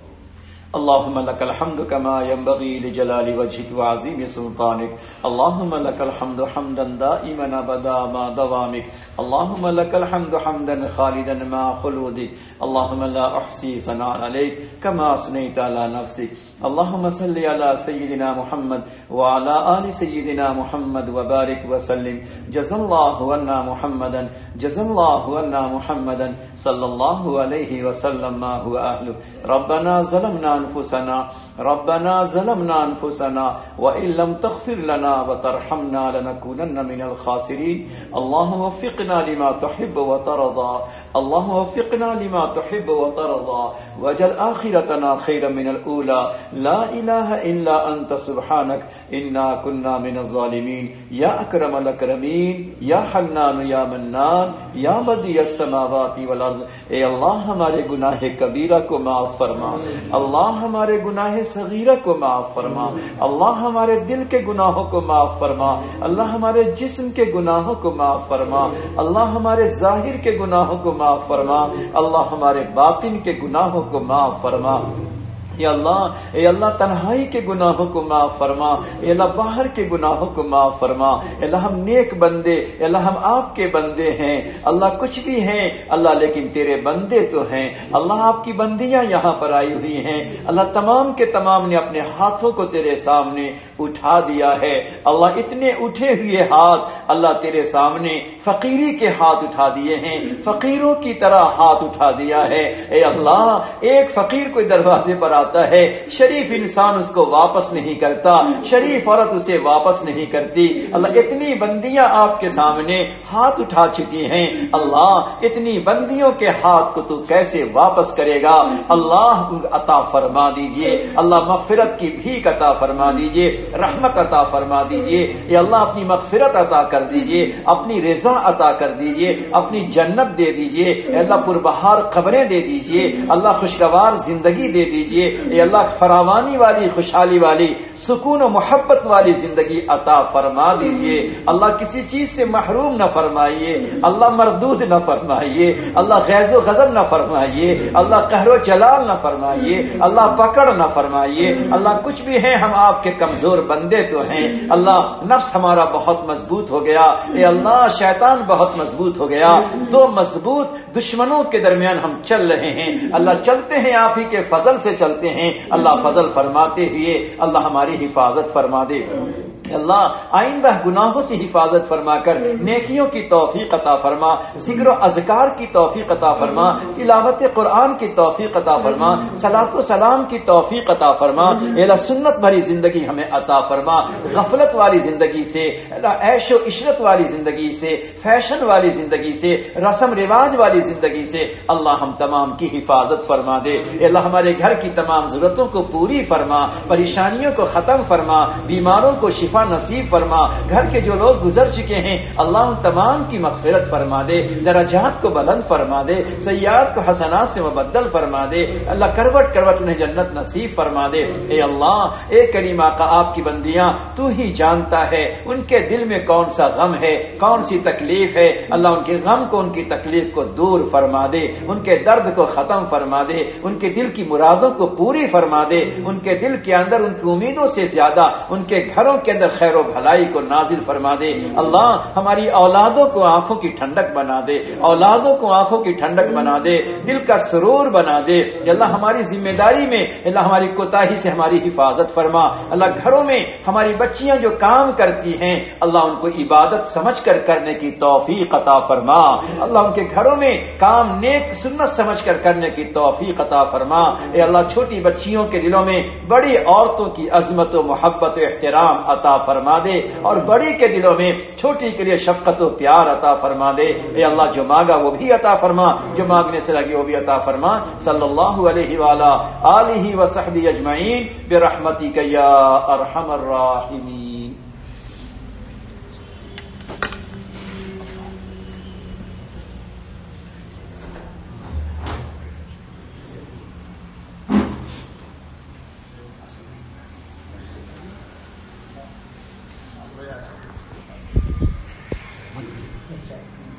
اللهم لك الحمد كما ينبغي لجلال وجهك وعظيم سلطانك. اللهم لك الحمد حمدا دائما ابدا ما دوامك. اللهم لك الحمد حمدا خالدا مع خلودك. اللهم لا احصي ثناء عليك كما اثنيت على نفسك. اللهم صل على سيدنا محمد وعلى آل سيدنا محمد وبارك وسلم. جزا الله عنا محمدا، جزا الله عنا محمدا صلى الله عليه وسلم ما هو اهله. ربنا ظلمنا انفسنا ربنا ظلمنا انفسنا وان لم تغفر لنا وترحمنا لنكونن من الخاسرين. اللهم وفقنا لما تحب وترضى، اللهم وفقنا لما تحب وترضى، واجعل آخرتنا خيرا من الأولى. لا إله إلا أنت سبحانك إنا كنا من الظالمين. يا أكرم الأكرمين، يا حنان يا منان، يا بديع السماوات والأرض. اے اللہ ہمارے گناہ کبیرہ کو معاف فرما، اللہ ہمارے گناہ صغیرہ کو معاف فرما، اللہ ہمارے دل کے گناہوں کو معاف فرما، اللہ ہمارے جسم کے گناہوں کو معاف فرما، اللہ ہمارے ظاہر کے گناہوں کو معاف فرما، اللہ ہمارے باطن کے گناہوں کو معاف فرما. اے اللہ اے اللہ تنہائی کے گناہوں کو معاف فرما، اے اللہ باہر کے گناہوں کو معاف فرما. اے اللہ ہم نیک بندے، اے اللہ ہم آپ کے بندے ہیں. اللہ کچھ بھی ہیں اللہ، لیکن تیرے بندے تو ہیں. اللہ آپ کی بندیاں یہاں پر آئی ہوئی ہیں. اللہ تمام کے تمام نے اپنے ہاتھوں کو تیرے سامنے اٹھا دیا ہے. اللہ اتنے اٹھے ہوئے ہاتھ اللہ تیرے سامنے فقیری کے ہاتھ اٹھا دیے ہیں، فقیروں کی طرح ہاتھ اٹھا دیا ہے. اے اللہ ایک فقیر کوئی دروازے پر آتا ہے، شریف انسان اس کو واپس نہیں کرتا، شریف عورت اسے واپس نہیں کرتی. اللہ اتنی بندیاں آپ کے سامنے ہاتھ اٹھا چکی ہیں. اللہ اتنی بندیوں کے ہاتھ کو تو کیسے واپس کرے گا؟ اللہ عطا فرما دیجئے، اللہ مغفرت کی بھیک عطا فرما دیجئے، رحمت عطا فرما دیجئے. یا اللہ اپنی مغفرت عطا کر دیجئے، اپنی رضا عطا کر دیجئے، اپنی جنت دے دیجئے. اللہ پربہار قبریں دے دیجئے، اللہ خوشگوار زندگی دے دیجئے. اے اللہ فراوانی والی، خوشحالی والی، سکون و محبت والی زندگی عطا فرما دیجئے. اللہ کسی چیز سے محروم نہ فرمائیے، اللہ مردود نہ فرمائیے، اللہ غیظ و غضب نہ فرمائیے، اللہ قہر و جلال نہ فرمائیے، اللہ پکڑ نہ فرمائیے. اللہ کچھ بھی ہیں ہم آپ کے کمزور بندے تو ہیں. اللہ نفس ہمارا بہت مضبوط ہو گیا، اے اللہ شیطان بہت مضبوط ہو گیا. دو مضبوط دشمنوں کے درمیان ہم چل رہے ہیں. اللہ چلتے ہیں آپ ہی کے فضل سے چلتے ہیں. اللہ فضل فرماتے ہوئے اللہ ہماری حفاظت فرما دے. اللہ آئندہ گناہوں سے حفاظت فرما کر نیکیوں کی توفیق عطا فرما، ذکر و اذکار کی توفیق عطا فرما، تلاوت قرآن کی توفیق عطا فرما، صلاۃ و سلام کی توفیق عطا فرما، اے اللہ سنت بھری زندگی ہمیں عطا فرما، غفلت والی زندگی سے، اللہ عیش و عشرت والی زندگی سے، فیشن والی زندگی سے، رسم رواج والی زندگی سے اللہ ہم تمام کی حفاظت فرما دے۔ اے اللہ ہمارے گھر کی تمام ضرورتوں کو پوری فرما، پریشانیوں کو ختم فرما، بیماروں کو شفا نصیب فرما، گھر کے جو لوگ گزر چکے ہیں اللہ ان تمام کی مغفرت فرما دے، درجات کو بلند فرما دے، سیئات کو حسنات سے مبدل فرما دے، اللہ کروٹ کروٹ انہیں جنت نصیب فرما دے۔ اے اللہ اے کریم آقا آپ کی بندیاں تو ہی جانتا ہے ان کے دل میں کون سا غم ہے، کون سی تکلیف ہے، اللہ ان کے غم کو ان کی تکلیف کو دور فرما دے، ان کے درد کو ختم فرما دے، ان کے دل کی مرادوں کو پوری فرما دے، ان کے دل کے اندر ان کی امیدوں سے زیادہ ان کے گھروں کے اندر خیر و بھلائی کو نازل فرما دے۔ اللہ ہماری اولادوں کو آنکھوں کی ٹھنڈک بنا دے، اولادوں کو آنکھوں کی ٹھنڈک بنا دے، دل کا سرور بنا دے۔ اللہ ہماری ذمہ داری میں اللہ ہماری کوتاہی سے ہماری حفاظت فرما۔ اللہ گھروں میں ہماری بچیاں جو کام کرتی ہیں اللہ ان کو عبادت سمجھ کر کرنے کی توفیق عطا فرما۔ اللہ ان کے گھروں میں کام نیک سنت سمجھ کر کرنے کی توفیق عطا فرما۔ اے اللہ چھوٹی بچیوں کے دلوں میں بڑی عورتوں کی عظمت و محبت و احترام عطا فرما دے، اور بڑی کے دلوں میں چھوٹی کے لیے شفقت و پیار عطا فرما دے۔ اے اللہ جو مانگا وہ بھی عطا فرما، جو مانگنے سے لگی وہ بھی عطا فرما۔ صلی اللہ علیہ وآلہ آلہ وصحبہ اجمعین برحمتک یا ارحم الراحمین۔